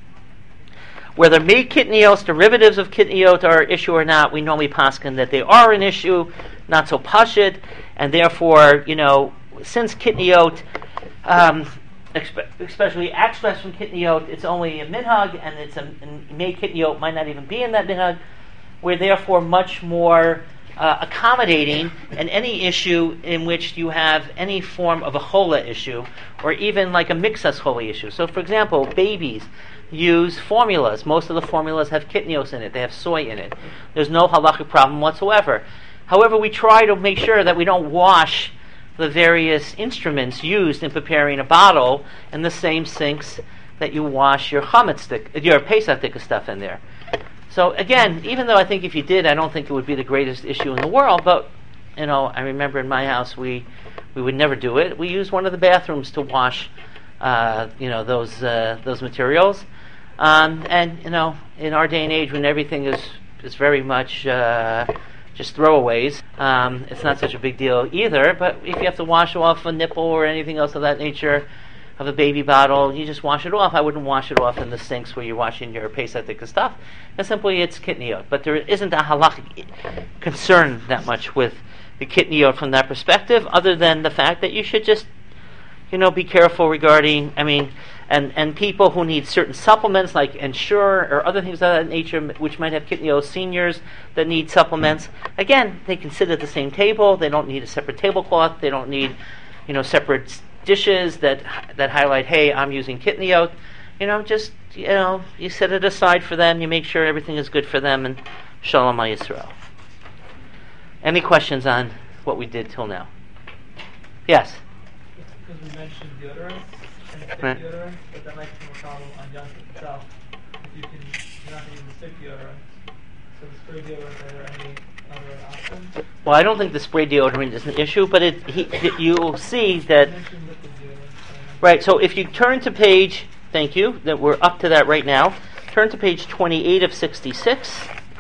A: Whether meat kitnios, derivatives of kitniot, are an issue or not, we normally paskin that they are an issue, not so pashit, and therefore, you know, since kitniot, um, expe- especially expressed from kitniot, it's only a minhag, and it's a meat kitniot might not even be in that minhag. We're therefore much more uh, accommodating in any issue in which you have any form of a chola issue, or even like a mixas chola issue. So, for example, babies use formulas. Most of the formulas have kitnios in it. They have soy in it. There's no halachic problem whatsoever. However, we try to make sure that we don't wash the various instruments used in preparing a bottle in the same sinks that you wash your chametz stick, your pesach stick stuff in there. So again, even though I think if you did, I don't think it would be the greatest issue in the world, but you know, I remember in my house we we would never do it. We used one of the bathrooms to wash uh, you know, those uh, those materials. Um, and you know, in our day and age, when everything is is very much uh, just throwaways, um, it's not such a big deal either. But if you have to wash off a nipple or anything else of that nature of a baby bottle, you just wash it off. I wouldn't wash it off in the sinks where you're washing your pesach stuff. And simply, it's kitniot. But there isn't a halachic concern that much with the kitniot from that perspective, other than the fact that you should just, you know, be careful regarding. I mean. And and people who need certain supplements like Ensure or other things of that nature, which might have kitnios, seniors that need supplements, again, they can sit at the same table. They don't need a separate tablecloth. They don't need, you know, separate dishes that that highlight, hey, I'm using kitniot. You know, just, you know, you set it aside for them. You make sure everything is good for them, and Shalom Al Yisrael. Any questions on what we did till now? Yes?
D: Because we mentioned deodorant.
A: Right.
D: Deodorant, but that might become a problem on Yom Tov itself. If you can, you're not going to use the stick deodorant. So the spray deodorant, are there any other options?
A: Well, I don't think the spray deodorant is an issue, but it, he, it, you'll see that.
D: You mentioned liquid deodorant.
A: Right. So if you turn to page, thank you, that we're up to that right now. Turn to page twenty-eight of sixty-six.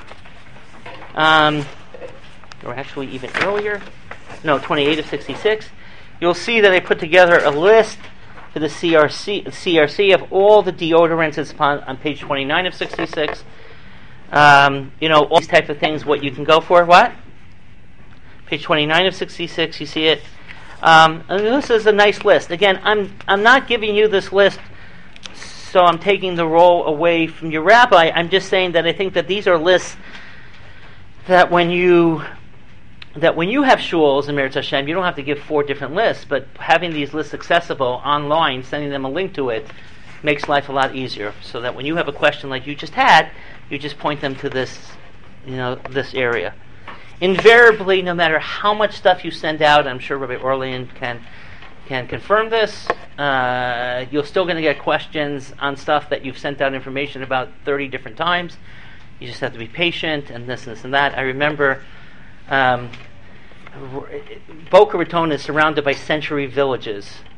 A: Um, or actually even earlier. No, twenty-eight of sixty-six. You'll see that I put together a list for the C R C, C R C of all the deodorants. It's on, on page twenty-nine of sixty-six. Um, you know, all these type of things, what you can go for. What? Page twenty-nine of sixty-six, you see it. Um, and this is a nice list. Again, I'm I'm not giving you this list so I'm taking the role away from your rabbi. I'm just saying that I think that these are lists that when you that when you have shuls in Meretz Hashem, you don't have to give four different lists, but having these lists accessible online, sending them a link to it, makes life a lot easier. So that when you have a question like you just had, you just point them to this, you know, this area. Invariably, no matter how much stuff you send out, I'm sure Rabbi Orlean can can confirm this, uh, you're still going to get questions on stuff that you've sent out information about thirty different times. You just have to be patient, and this and this and that. I remember Um, Boca Raton is surrounded by century villages,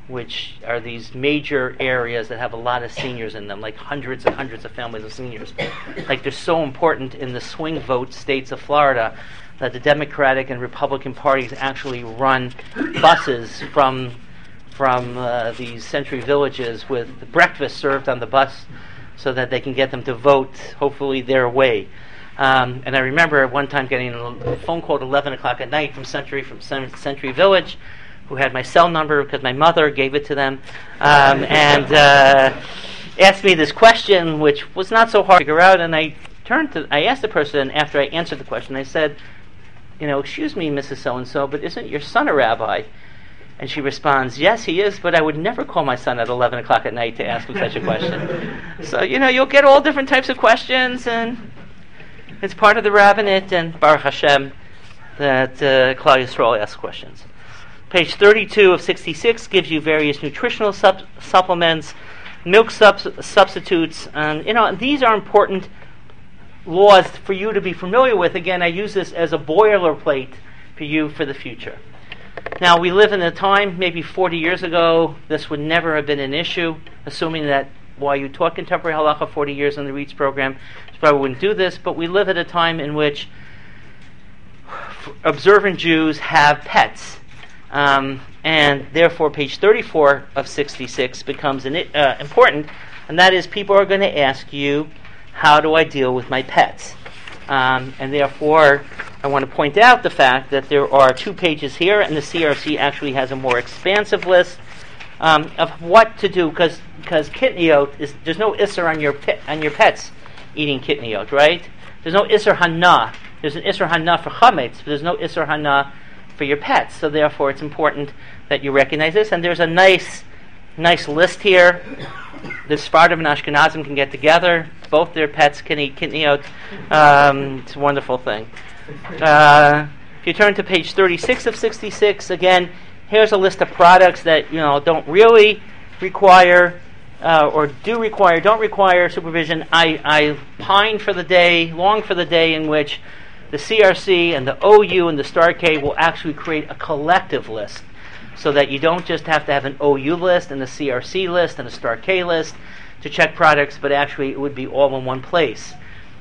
A: which are these major areas that have a lot of seniors in them, like hundreds and hundreds of families of seniors. Like they're so important in the swing vote states of Florida that the Democratic and Republican parties actually run buses from from uh, these Century Villages with breakfast served on the bus so that they can get them to vote, hopefully their way. Um, and I remember at one time getting a phone call at eleven o'clock at night from Century, from Century Village, who had my cell number because my mother gave it to them, um, and uh, asked me this question, which was not so hard to figure out. And I turned to, I asked the person after I answered the question, I said, you know, excuse me, Missus So-and-so, but isn't your son a rabbi? And she responds, yes, he is, but I would never call my son at eleven o'clock at night to ask him such a question. So, you know, you'll get all different types of questions, and it's part of the rabbinate, and Baruch Hashem, that uh, Klal Yisrael asks questions. Page thirty-two of sixty-six gives you various nutritional sub- supplements, milk sub- substitutes, and, you know, these are important laws for you to be familiar with. Again, I use this as a boilerplate for you for the future. Now, we live in a time, maybe forty years ago, this would never have been an issue, assuming that while you taught contemporary halacha forty years in the READS program, you probably wouldn't do this, but we live at a time in which observant Jews have pets. Um, and therefore, page thirty-four of sixty-six becomes an, uh, important, and that is people are going to ask you, how do I deal with my pets? Um, and therefore, I want to point out the fact that there are two pages here, and the C R C actually has a more expansive list um, of what to do, because because kitniot is, there's no isser on your pet, on your pets eating kitniot, right? There's no isser hana. There's an isser hana for chametz, but there's no isser hana for your pets. So therefore, it's important that you recognize this. And there's a nice, nice list here. The Sephardim and Ashkenazim can get together. Both their pets can eat kitniot. Um, it's a wonderful thing. Uh, if you turn to page thirty-six of sixty-six, again, here's a list of products that, you know, don't really require uh, or do require, don't require supervision. I, I pine for the day, long for the day in which the C R C and the O U and the Star K will actually create a collective list, so that you don't just have to have an O U list and a C R C list and a Star K list to check products, but actually it would be all in one place.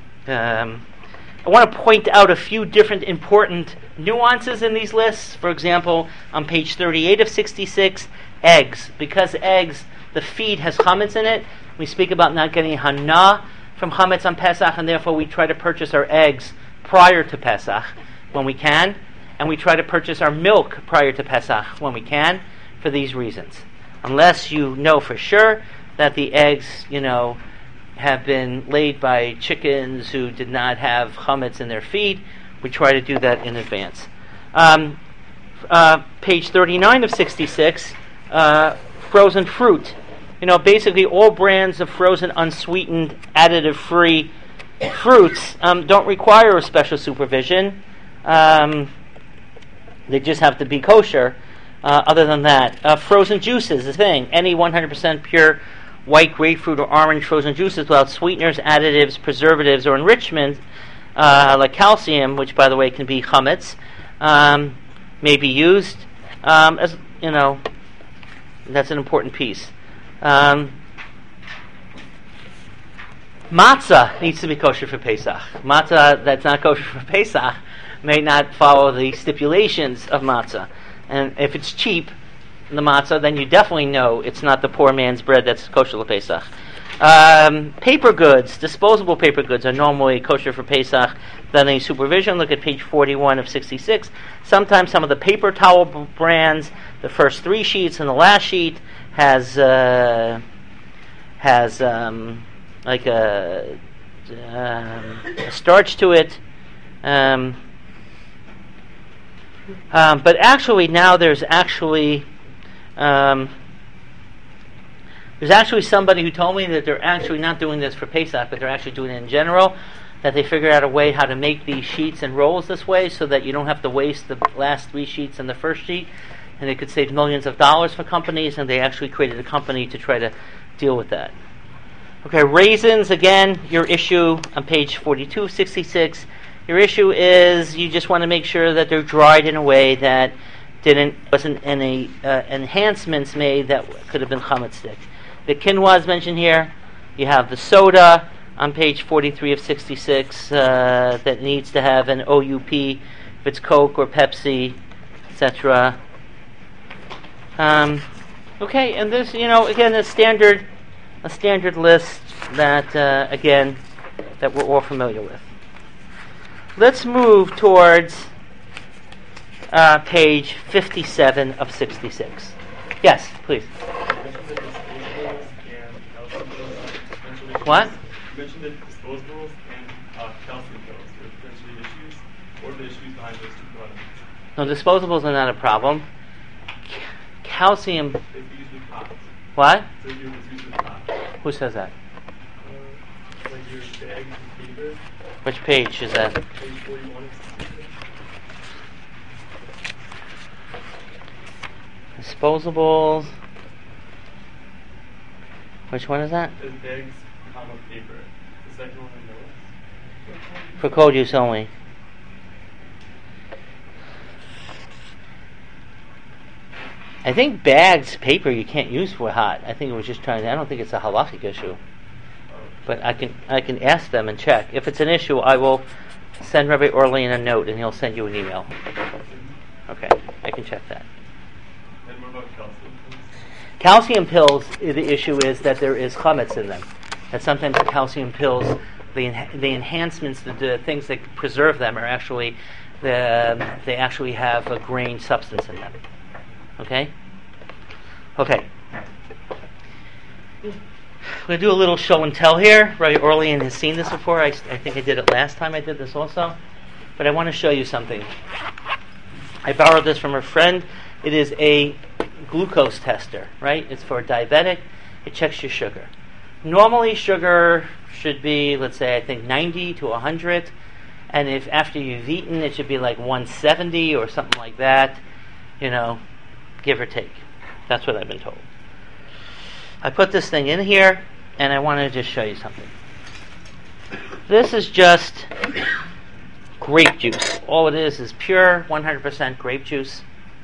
A: Um, I want to point out a few different important nuances in these lists. For example, on page thirty-eight of sixty-six, eggs. Because eggs, the feed has chametz in it, we speak about not getting hana from chametz on Pesach, and therefore we try to purchase our eggs prior to Pesach when we can, and we try to purchase our milk prior to Pesach when we can, for these reasons. Unless you know for sure that the eggs, you know, have been laid by chickens who did not have chametz in their feed, we try to do that in advance. Um, uh, page thirty-nine of sixty-six, uh, frozen fruit. You know, basically all brands of frozen, unsweetened, additive-free fruits um, don't require a special supervision. Um, they just have to be kosher. Uh, other than that, uh, frozen juices, the thing. Any one hundred percent pure white grapefruit or orange frozen juices without sweeteners, additives, preservatives, or enrichment, uh, like calcium, which, by the way, can be chametz, um, may be used. Um, as you know, that's an important piece. Um, matzah needs to be kosher for Pesach. Matzah that's not kosher for Pesach may not follow the stipulations of matzah. And if it's cheap, the matzah, then you definitely know it's not the poor man's bread that's kosher for Pesach. Um, paper goods, disposable paper goods, are normally kosher for Pesach without any supervision. Look at page forty-one of sixty-six. Sometimes some of the paper towel b- brands, the first three sheets and the last sheet has uh, has um, like a, um, a starch to it. Um, um, but actually now there's actually Um, there's actually somebody who told me that they're actually not doing this for Pesach, but they're actually doing it in general, that they figured out a way how to make these sheets and rolls this way so that you don't have to waste the last three sheets and the first sheet, and it could save millions of dollars for companies, and they actually created a company to try to deal with that. Okay, raisins, again, your issue on page forty-two of sixty-six, your issue is you just want to make sure that they're dried in a way that didn't wasn't any uh, enhancements made that could have been chametz stick. The quinoa is mentioned here. You have the soda on page forty-three of sixty-six uh, that needs to have an O U P if it's Coke or Pepsi, et cetera. Um, okay, and this, you know, again, a standard, a standard list that, uh, again, that we're all familiar with. Let's move towards uh, page fifty-seven of sixty-six. Yes, please. What?
E: You mentioned that disposables and uh, calcium pills are potentially issues. What are the issues behind those two products?
A: No, disposables are not a problem. C- calcium.
E: If you use with pots.
A: What?
E: So you use with pots.
A: Who says that?
E: Uh, like your bags and paper.
A: Which page is that?
E: Page forty-one.
A: Disposables. Which one is that?
E: There's bags, comma, paper. The second one on the list.
A: For cold use only. I think bags, paper, you can't use for hot. I think it was just trying to, I don't think it's a halachic issue. But I can I can ask them and check. If it's an issue, I will send Rabbi Orlean a note and he'll send you an email. Okay, I can check that.
E: And what about calcium pills?
A: Calcium pills, the issue is that there is chametz in them. That sometimes the calcium pills, the en- the enhancements, the, the things that preserve them are actually, the, they actually have a grain substance in them. Okay? Okay. We're going to do a little show and tell here. Rabbi Orlean has seen this before. I, I think I did it last time I did this also. But I want to show you something. I borrowed this from a friend. It is a glucose tester, right? It's for a diabetic. It checks your sugar. Normally sugar should be, let's say, I think ninety to one hundred. And if after you've eaten, it should be like one seventy or something like that. You know, give or take. That's what I've been told. I put this thing in here, and I want to just show you something. This is just grape juice. All it is is pure one hundred percent grape juice.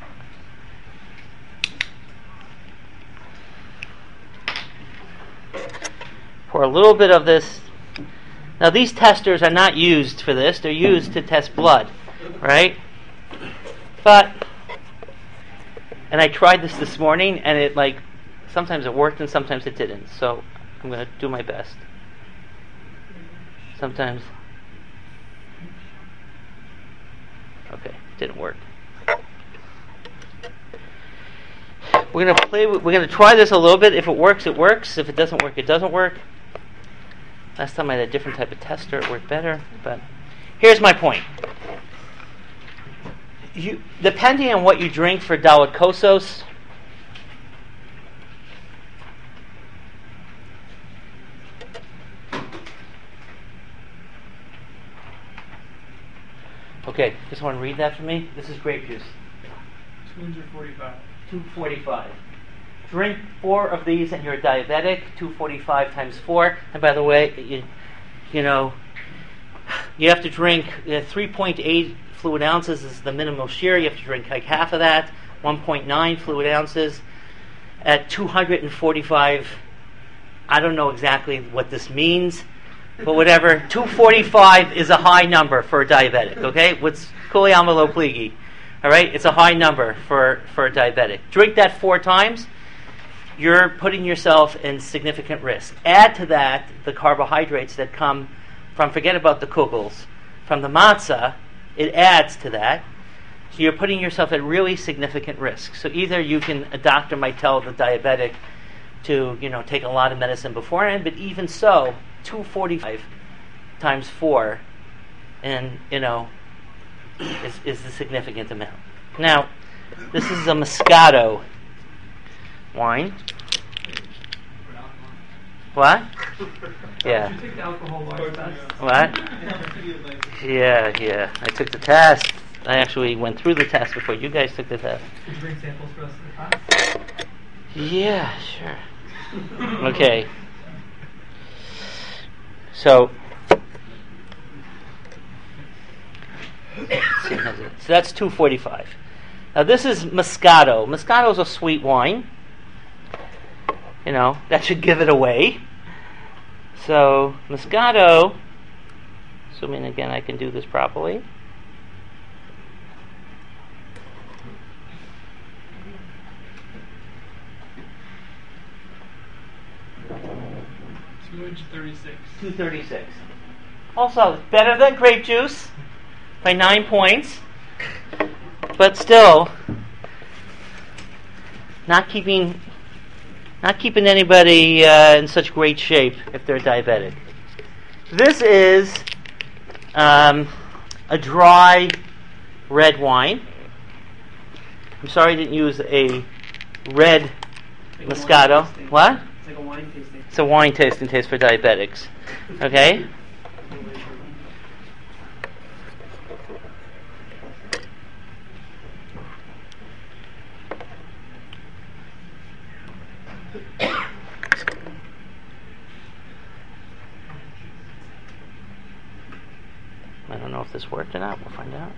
A: Pour a little bit of this. Now, these testers are not used for this. They're used to test blood, right? But, and I tried this this morning, and it like, sometimes it worked and sometimes it didn't. So I'm going to do my best. Sometimes. Okay, didn't work. We're going to play. We're going to try this a little bit. If it works, it works. If it doesn't work, it doesn't work. Last time I had a different type of tester. It worked better. But here's my point. You, depending on what you drink for Dalit Kosos, okay, just want to read that for me. This is grape juice.
D: two hundred forty-five.
A: two forty-five. Drink four of these and you're diabetic. two forty-five times four. And by the way, you, you know, you have to drink uh, three point eight fluid ounces is the minimal share. You have to drink like half of that. one point nine fluid ounces at two hundred forty-five. I don't know exactly what this means, but whatever. two forty-five is a high number for a diabetic. Okay, what's kuli amalo pligi? All right, it's a high number for for a diabetic. Drink that four times. You're putting yourself in significant risk. Add to that the carbohydrates that come from, forget about the kugels, from the matzah. It adds to that. So you're putting yourself at really significant risk. So either you can, a doctor might tell the diabetic to, you know, take a lot of medicine beforehand, but even so, two forty-five times four, and, you know, is, is a significant amount. Now, this is a Moscato wine. What? Yeah.
D: Did you take the alcohol wise test?
A: What? Yeah, yeah. I took the test. I actually went through the test before you guys took the test.
D: Did you bring samples for us in the class?
A: Yeah, sure. Okay. So, so that's two forty-five. Now this is Moscato. Moscato is a sweet wine. You know, that should give it away. So Moscato, assuming again I can do this properly.
D: two thirty-six.
A: two thirty-six. Also, better than grape juice by nine points. But still, not keeping not keeping anybody uh, in such great shape if they're diabetic. This is um, a dry red wine. I'm sorry I didn't use a red
F: like
A: Moscato.
F: A
A: What?
F: It's like a wine tasting.
A: It's a wine tasting taste for diabetics. Okay? I don't know if this worked or not. We'll find out.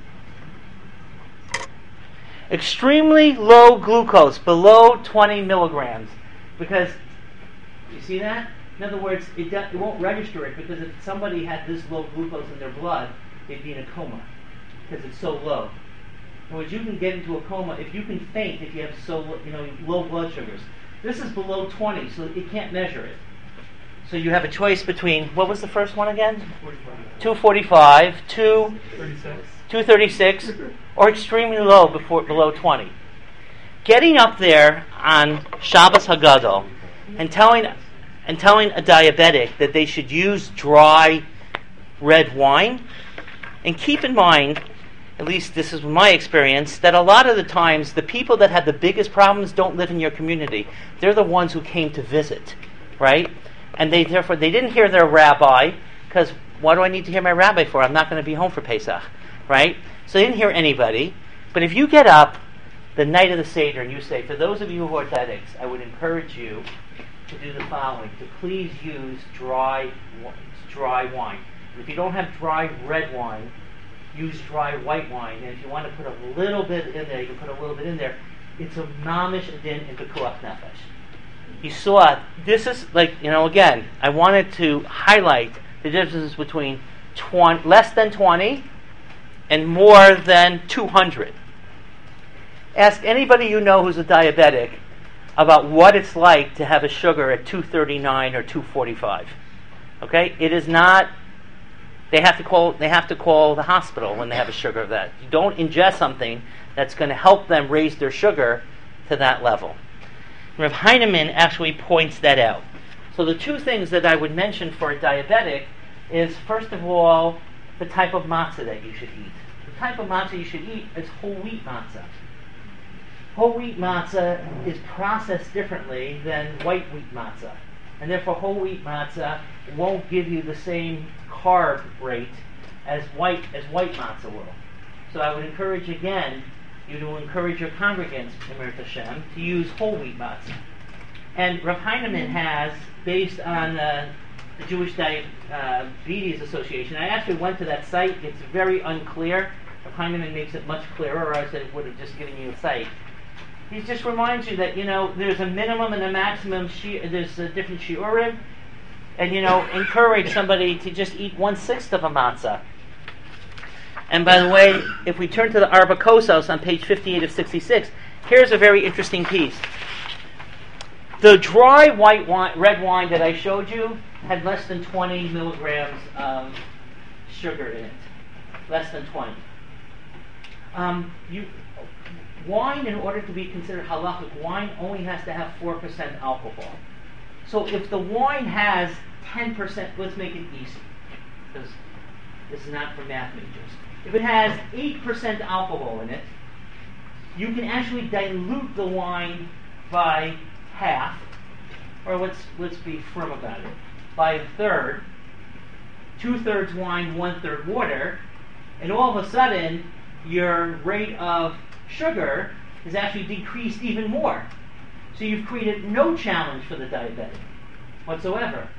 A: Extremely low glucose, below twenty milligrams. Because, you see that? In other words, it, do, it won't register it, because if somebody had this low glucose in their blood, they'd be in a coma, because it's so low. In other words, you can get into a coma if you can faint if you have so you know low blood sugars. This is below twenty, so it can't measure it. So you have a choice between, what was the first one again? two forty-five, two thirty-six, or extremely low before below twenty. Getting up there on Shabbos Hagadol and telling and telling a diabetic that they should use dry red wine, and keep in mind, at least this is my experience, that a lot of the times the people that have the biggest problems don't live in your community. They're the ones who came to visit, right? And they therefore they didn't hear their rabbi, because what do I need to hear my rabbi for? I'm not going to be home for Pesach, right? So they didn't hear anybody. But if you get up the night of the Seder and you say, for those of you who are diabetics, I would encourage you to do the following, to please use dry dry wine. And if you don't have dry red wine, use dry white wine. And if you want to put a little bit in there, you can put a little bit in there. It's a mamish adin in pekuach nefesh. You saw, this is like, you know, again, I wanted to highlight the differences between twenty, less than twenty and more than two hundred. Ask anybody you know who's a diabetic about what it's like to have a sugar at two thirty-nine or two forty-five. Okay? It is not, they have to call they have to call the hospital when they have a sugar of that. You don't ingest something that's going to help them raise their sugar to that level. Rav Heinemann actually points that out. So the two things that I would mention for a diabetic is, first of all, the type of matzah that you should eat. The type of matzah you should eat is whole wheat matzah. Whole wheat matzah is processed differently than white wheat matzah. And therefore whole wheat matzah won't give you the same carb rate as white as white matzah will. So I would encourage again you to encourage your congregants, Emir Hashem, to use whole wheat matzah. And Rav Heinemann has, based on uh, the Jewish Diabetes Association, I actually went to that site. It's very unclear. Rav Heinemann makes it much clearer, or else I would have just given you a site. He just reminds you that, you know, there's a minimum and a maximum, shi- there's a different shiurim, and, you know, encourage somebody to just eat one-sixth of a matzah. And by the way, if we turn to the Arba Kosos on page fifty-eight of sixty-six, here's a very interesting piece. The dry white wine, red wine that I showed you had less than twenty milligrams of sugar in it. Less than twenty. Um, you, wine, in order to be considered halachic, wine only has to have four percent alcohol. So if the wine has ten percent, let's make it easy, because this is not for math majors. If it has eight percent alcohol in it, you can actually dilute the wine by half, or let's let's be firm about it, by a third, two-thirds wine, one-third water, and all of a sudden your rate of sugar is actually decreased even more. So you've created no challenge for the diabetic whatsoever.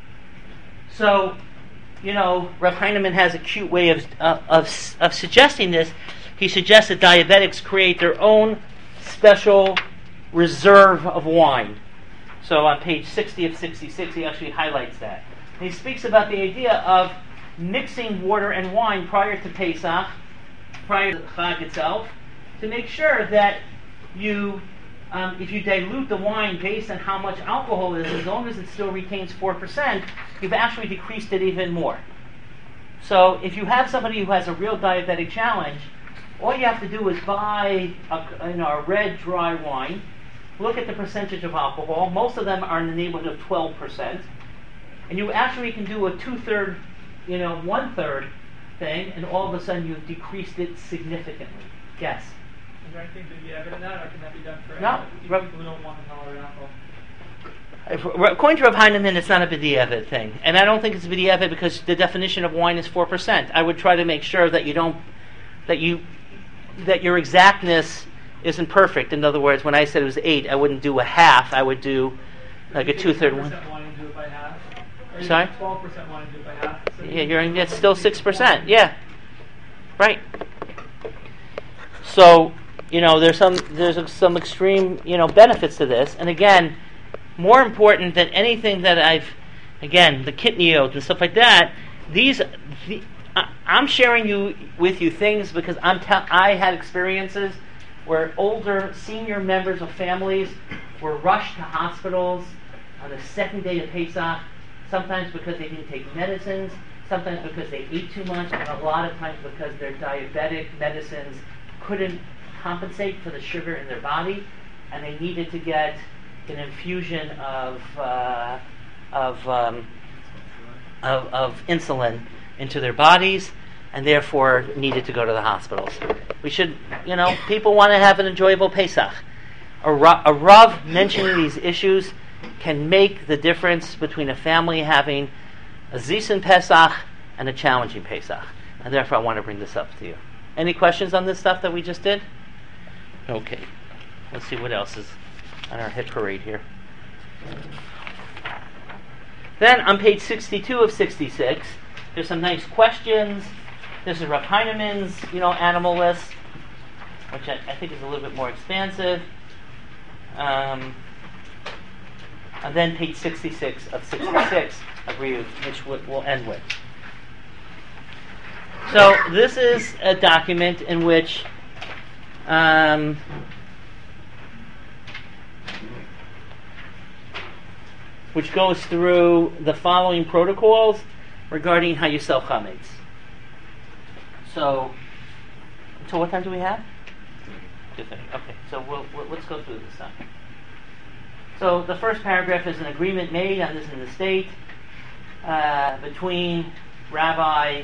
A: So, you know, Rav Heinemann has a cute way of, uh, of of suggesting this. he suggests that diabetics create their own special reserve of wine. So on page sixty of sixty-six, he actually highlights that. And he speaks about the idea of mixing water and wine prior to Pesach, prior to the Chag itself, to make sure that you, um, if you dilute the wine based on how much alcohol it is, as long as it still retains four percent, you've actually decreased it even more. So if you have somebody who has a real diabetic challenge, all you have to do is buy a, you know, a red dry wine, look at the percentage of alcohol. Most of them are in the neighborhood of twelve percent. And you actually can do a two-third, you know, one-third thing, and all of a sudden you've decreased it significantly. Yes?
D: Is there anything to be evident in that, or can that be done for
A: No.
D: people who don't want to tolerate alcohol?
A: If, according to Rav Heinemann, it's not a b'di'evet thing. And I don't think it's a b'di'evet because the definition of wine is four percent. I would try to make sure that you don't, that you, that your exactness isn't perfect. In other words, when I said it was eight, I wouldn't do a half. I would do like a two-third one.
D: Wine and do it by half. Or
A: Sorry?
D: twelve percent wine and do it by half. So
A: Yeah, you're it's still six percent. Yeah, right. So, you know, there's some there's some extreme, you know, benefits to this. And again, more important than anything that I've, again, the kitniot and stuff like that. These, the, I, I'm sharing you with you things because I'm te- I had experiences where older senior members of families were rushed to hospitals on the second day of Pesach. Sometimes because they didn't take medicines, sometimes because they ate too much, and a lot of times because their diabetic medicines couldn't compensate for the sugar in their body, and they needed to get an infusion of uh, of, um, of of insulin into their bodies, and therefore needed to go to the hospitals. We should, you know, people want to have an enjoyable Pesach. A, Ra- a Rav mentioning these issues can make the difference between a family having a Zisen Pesach and a challenging Pesach. And therefore I want to bring this up to you. Any questions on this stuff that we just did? Okay. Let's see what else is on our hit parade here. Then on page sixty-two of sixty-six, there's some nice questions. This is Rav Heinemann's, you know, animal list, which I, I think is a little bit more expansive. Um, and then page sixty-six of sixty-six, agree with, which we'll end with. So this is a document in which um, which goes through the following protocols regarding how you sell chametz. So, so what time do we have? two thirty. Okay, so we'll, we'll, let's go through this time. So the first paragraph is an agreement made on this in the state uh, between Rabbi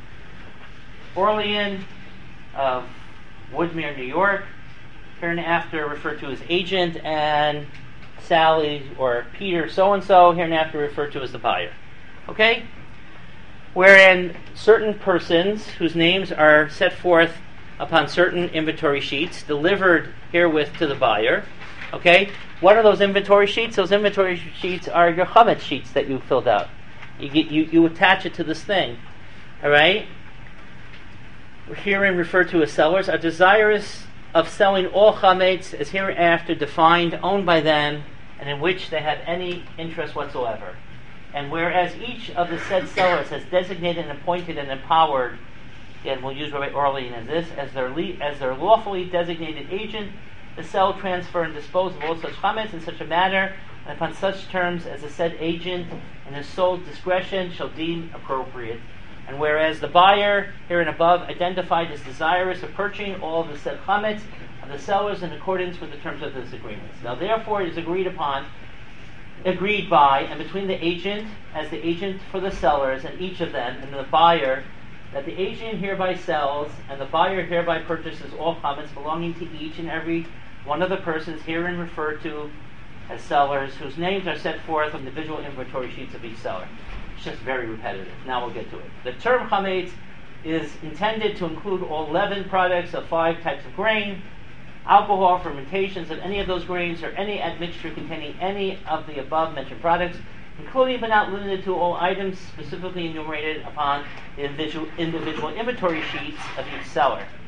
A: Orlean of Woodmere, New York, hereinafter referred to as agent, and Sally or Peter so-and-so, hereinafter referred to as the buyer. Okay? Wherein certain persons whose names are set forth upon certain inventory sheets delivered herewith to the buyer. Okay? What are those inventory sheets? Those inventory sheets are your chametz sheets that you filled out. You, get, you, you attach it to this thing. Alright? Herein referred to as sellers are desirous of selling all chametz as hereinafter defined, owned by them, and in which they have any interest whatsoever. And whereas each of the said sellers has designated and appointed and empowered, and we'll use Rabbi Orlean as this, as their le- as their lawfully designated agent, to sell, transfer, and dispose of all such chametz in such a manner, and upon such terms as the said agent in his sole discretion shall deem appropriate. And whereas the buyer, herein above, identified as desirous of purchasing all of the said chametz of the sellers in accordance with the terms of this agreement. Now therefore it is agreed upon, agreed by, and between the agent as the agent for the sellers, and each of them, and the buyer, that the agent hereby sells, and the buyer hereby purchases all chametz belonging to each and every one of the persons herein referred to as sellers, whose names are set forth on the individual inventory sheets of each seller. It's just very repetitive. Now we'll get to it. The term chametz is intended to include all leavened products of five types of grain, alcohol, fermentations of any of those grains, or any admixture containing any of the above mentioned products, including but not limited to all items specifically enumerated upon the individual, individual inventory sheets of each seller.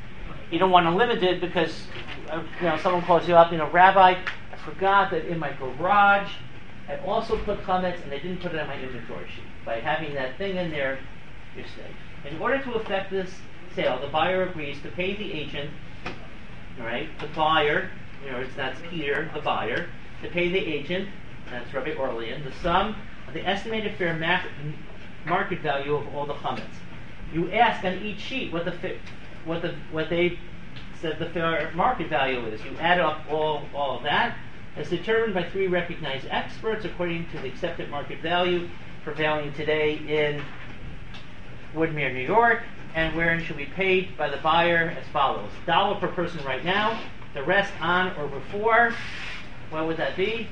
A: You don't want to limit it because uh, you know someone calls you up, you know, Rabbi, I forgot that in my garage I also put chametz and they didn't put it on my inventory sheet. By having that thing in there, you're safe. In order to effect this sale, the buyer agrees to pay the agent, all right, the buyer, you know, that's Peter, the buyer, to pay the agent, that's Rabbi Orlean, the sum of the estimated fair market, market value of all the chametz. You ask on each sheet what the fi- what the what they said the fair market value is. You add up all all of that. It's determined by three recognized experts according to the accepted market value prevailing today in Woodmere, New York, and wherein should be paid by the buyer as follows: dollar per person right now, the rest on or before. What would that be?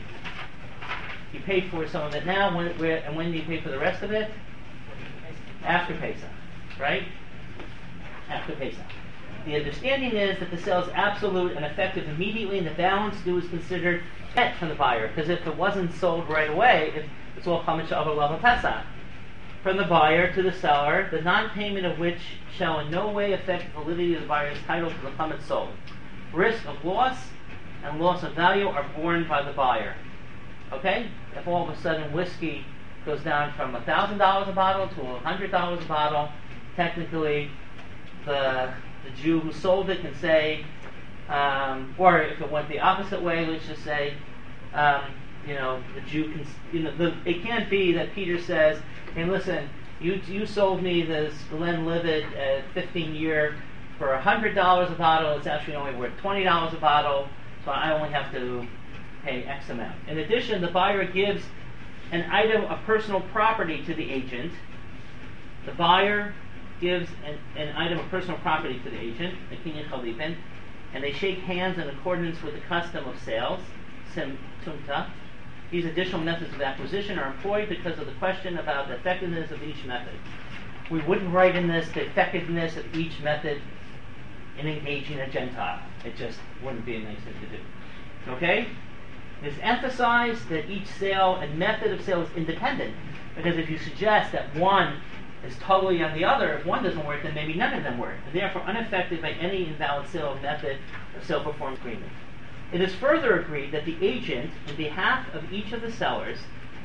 A: You paid for some of it now, when, where, and when do you pay for the rest of it? After Pesach, right? After Pesach. The understanding is that the sale is absolute and effective immediately, and the balance due is considered debt from the buyer, because if it wasn't sold right away, it, it's all chametz she'avar l'ava Pesach. From the buyer to the seller, the non-payment of which shall in no way affect the validity of the buyer's title to the chametz sold. Risk of loss and loss of value are borne by the buyer. Okay? If all of a sudden whiskey goes down from one thousand dollars a bottle to one hundred dollars a bottle, technically the the Jew who sold it can say, um, or if it went the opposite way, let's just say, um, you know, the Jew can, you know, the, it can't be that Peter says, hey, listen, you you sold me this Glenlivet at fifteen year for one hundred dollars a bottle, it's actually only worth twenty dollars a bottle, so I only have to pay X amount. In addition, the buyer gives an item of personal property to the agent. The buyer gives an, an item of personal property to the agent, the kinyan chalipin, and they shake hands in accordance with the custom of sales, sim tumta. These additional methods of acquisition are employed because of the question about the effectiveness of each method. We wouldn't write in this the effectiveness of each method in engaging a Gentile. It just wouldn't be a nice thing to do. Okay? It is emphasized that each sale and method of sale is independent, because if you suggest that one is totally on the other, if one doesn't work, then maybe none of them work, and therefore unaffected by any invalid sale method or sale performance agreement. It is further agreed that the agent, in behalf of each of the sellers,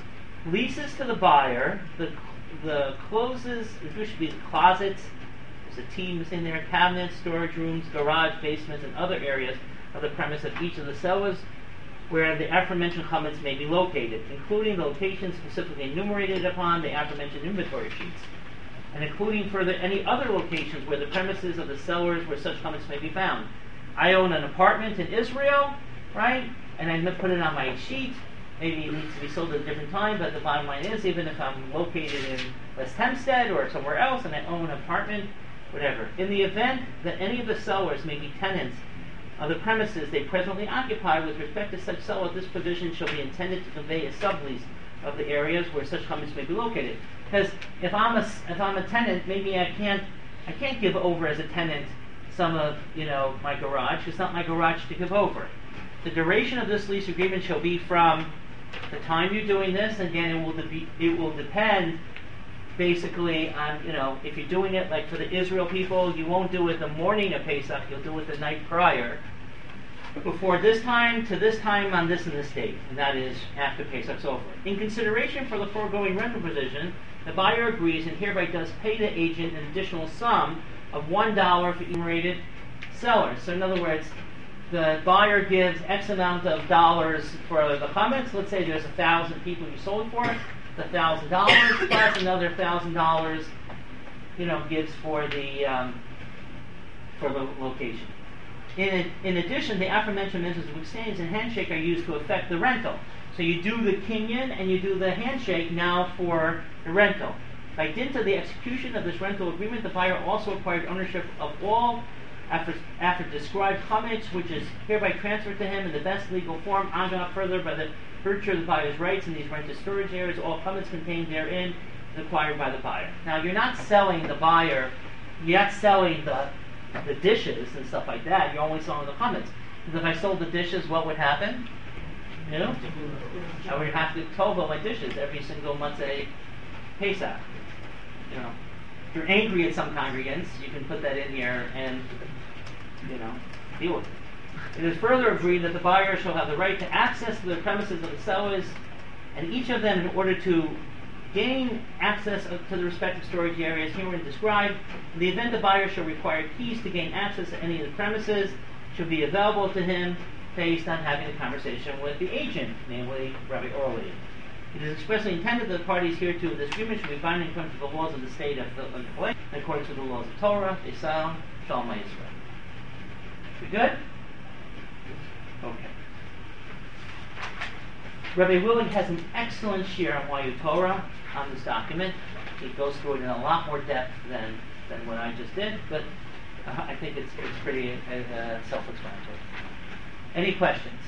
A: leases to the buyer the the closes, which should be the closets, there's a T in there, cabinets, storage rooms, garage, basements, and other areas of the premise of each of the sellers, where the aforementioned chametz may be located, including the locations specifically enumerated upon the aforementioned inventory sheets, and including further any other locations where the premises of the sellers where such chametz may be found. I own an apartment in Israel, right? And I put it on my sheet. Maybe it needs to be sold at a different time, but the bottom line is, even if I'm located in West Hempstead or somewhere else and I own an apartment, whatever, in the event that any of the sellers may be tenants of the premises they presently occupy, with respect to such seller, this provision shall be intended to convey a sublease of the areas where such chametz may be located. Because if I'm a if I'm a tenant, maybe I can't I can't give over as a tenant some of you know my garage. It's not my garage to give over. The duration of this lease agreement shall be from the time you're doing this. Again, it will de- it will depend basically on, you know, if you're doing it like for the Israel people, you won't do it the morning of Pesach, you'll do it the night prior. Before this time to this time on this and this date, and that is after Pesach's over. In consideration for the foregoing rental provision, the buyer agrees and hereby does pay the agent an additional sum of one dollar for enumerated sellers. So in other words, the buyer gives X amount of dollars for the chametz. Let's say there's a thousand people you sold for, the thousand dollars plus another thousand dollars, you know, gives for the um, for the location. In in addition, the aforementioned methods of exchange and handshake are used to effect the rental. So you do the kinyan and you do the handshake now for the rental. By dint of the execution of this rental agreement, the buyer also acquired ownership of all after after described chametz, which is hereby transferred to him in the best legal form, on out further by the virtue of the buyer's rights in these rented storage areas. All chametz contained therein is acquired by the buyer. Now, you're not selling the buyer, you're not selling the the dishes and stuff like that. You're only selling the chametz. Because if I sold the dishes, what would happen? You know, I would have to tovel my dishes every single Motzei Pesach. You know, if you're angry at some congregants, you can put that in here and you know, deal with it. It is further agreed that the buyer shall have the right to access to the premises of the sellers, and each of them, in order to gain access to the respective storage areas herein described, in the event the buyer shall require keys to gain access to any of the premises, should be available to him based on having a conversation with the agent, namely Rabbi Orly. It is expressly intended that the parties hereto in this agreement should be binding according to the laws of the state of Illinois, in accordance with the laws of Torah, Yisrael, Shalom Yisrael. We good? Okay. Rabbi Willig has an excellent shir on Wayu Torah on this document. He goes through it in a lot more depth than, than what I just did, but uh, I think it's it's pretty uh, self-explanatory. Any questions?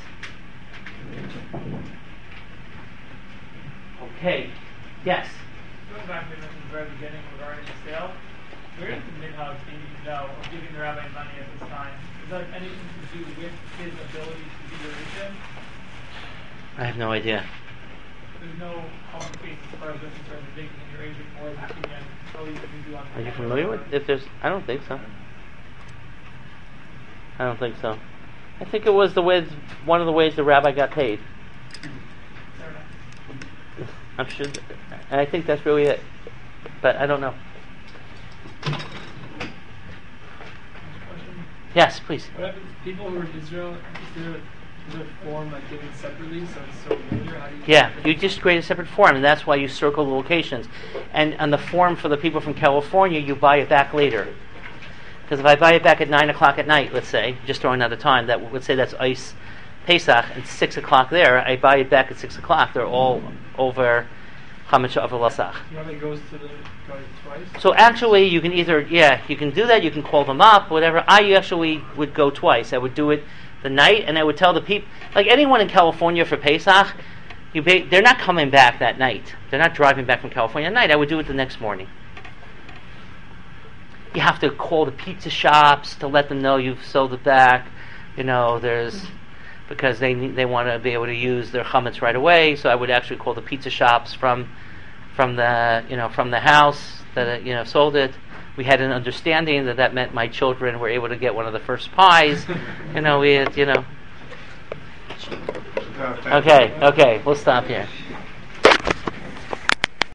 A: Okay. Yes?
D: Going back to the very beginning regarding the sale, where is the minhag being no of giving the rabbi money at this time? Does that have anything to do with his ability to be your agent?
A: I have no idea.
D: There's no complications as far as we're concerned with making your agent more than you can tell you what you do on the
A: Are you familiar with if there's I don't think so. I don't think so. I think it was the way one of the ways the rabbi got paid.
D: Fair enough.
A: I'm sure th- and I think that's really it. But I don't know.
D: Question?
A: Yes, please.
F: What happens to people who are in Israel? Is there, is there a form like given separately, so it's so later? How do you
A: Yeah, you just create a separate form, and that's why you circle the locations. And on the form for the people from California, you buy it back later. Because if I buy it back at nine o'clock at night, let's say, just throwing out the time, that let's say that's Ice Pesach, and six o'clock there, I buy it back at six o'clock. They're all over Chametz over Lasach.
F: Rabbi goes to the guy twice?
A: So actually, you can either, yeah, you can do that, you can call them up, whatever. I actually would go twice. I would do it the night, and I would tell the people, like anyone in California for Pesach, you ba- they're not coming back that night. They're not driving back from California at night. I would do it the next morning. You have to call the pizza shops to let them know you've sold it back. You know, there's, because they they want to be able to use their chametz right away. So I would actually call the pizza shops from from the you know from the house that you know sold it. We had an understanding that that meant my children were able to get one of the first pies. you know, we had, you know. Okay, okay, we'll stop here.